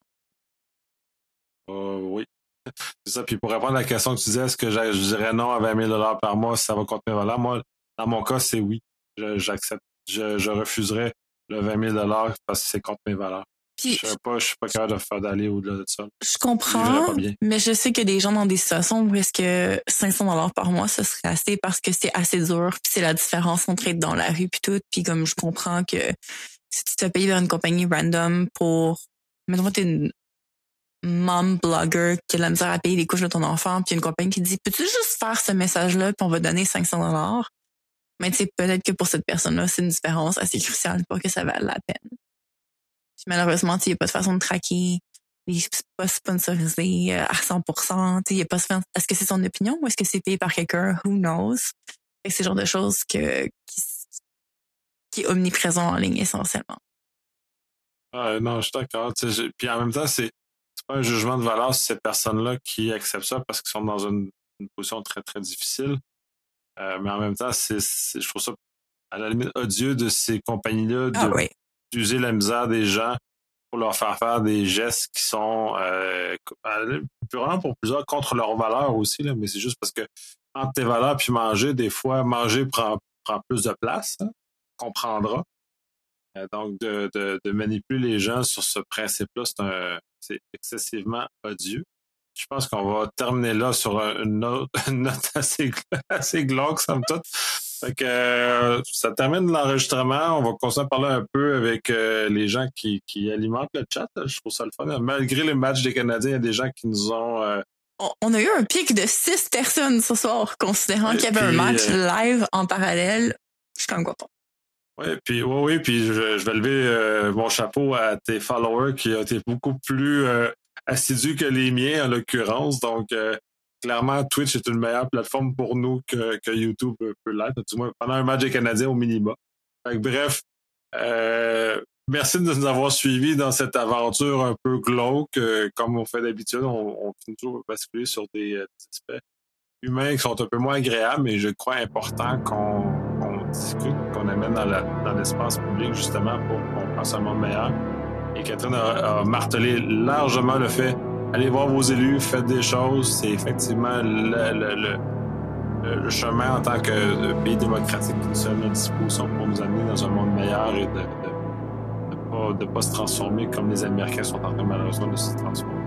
Oui. C'est ça. Puis pour répondre à la question que tu disais, est-ce que je dirais non à 20 000 par mois si ça va contenir valeur? Moi, dans mon cas, c'est oui. J'accepte. Je refuserais le 20 000 parce que c'est contre mes valeurs. Puis, je suis pas capable de faire d'aller au-delà de ça. Je comprends, mais je sais que des gens dans des situations où est-ce que 500 $ par mois, ça serait assez parce que c'est assez dur, puis c'est la différence entre être dans la rue puis tout. Puis comme je comprends que si tu te payes vers une compagnie random pour... Mettons, t'es une mom blogger qui a de la misère à payer les couches de ton enfant, puis une compagnie qui dit « Peux-tu juste faire ce message-là, puis on va donner 500 $? » Mais tu sais, peut-être que pour cette personne-là, c'est une différence assez cruciale pour que ça vaille la peine. Puis malheureusement, il n'y a pas de façon de traquer les pas sponsorisés à 100%. Y a pas est-ce que c'est son opinion ou est-ce que c'est payé par quelqu'un? Who knows? C'est le genre de choses qui est omniprésent en ligne essentiellement. Non, je suis d'accord. Puis en même temps, c'est pas un jugement de valeur sur ces personnes-là qui acceptent ça parce qu'ils sont dans une position très, très difficile. Mais en même temps, je trouve ça à la limite odieux de ces compagnies-là d'user la misère des gens pour leur faire des gestes qui sont vraiment pour plusieurs contre leurs valeurs aussi, là, mais c'est juste parce que entre tes valeurs puis manger, des fois, manger prend plus de place, hein, on comprendra. Donc, de manipuler les gens sur ce principe-là, c'est excessivement odieux. Je pense qu'on va terminer là sur une note assez glauque, somme toute. Fait que ça termine l'enregistrement. On va continuer à parler un peu avec les gens qui alimentent le chat. Je trouve ça le fun. Malgré le match des Canadiens, il y a des gens qui nous ont... On a eu un pic de 6 personnes ce soir, considérant qu'il y avait un match live en parallèle. Je suis quand même content. Oui, puis je vais lever mon chapeau à tes followers qui ont été beaucoup plus assidus que les miens, en l'occurrence. Donc, clairement, Twitch est une meilleure plateforme pour nous que YouTube peut l'être, du moins pendant un match des Canadiens au minima. Fait que, bref, merci de nous avoir suivis dans cette aventure un peu glauque. Comme on fait d'habitude, on finit toujours basculer sur des aspects humains qui sont un peu moins agréables, mais je crois important qu'on discute, qu'on amène dans l'espace public justement pour qu'on fasse un monde meilleur. Et Catherine a martelé largement le fait, allez voir vos élus, faites des choses, c'est effectivement le chemin en tant que pays démocratique qui nous sommes à disposition pour nous amener dans un monde meilleur et de pas se transformer comme les Américains sont en train malheureusement de se transformer.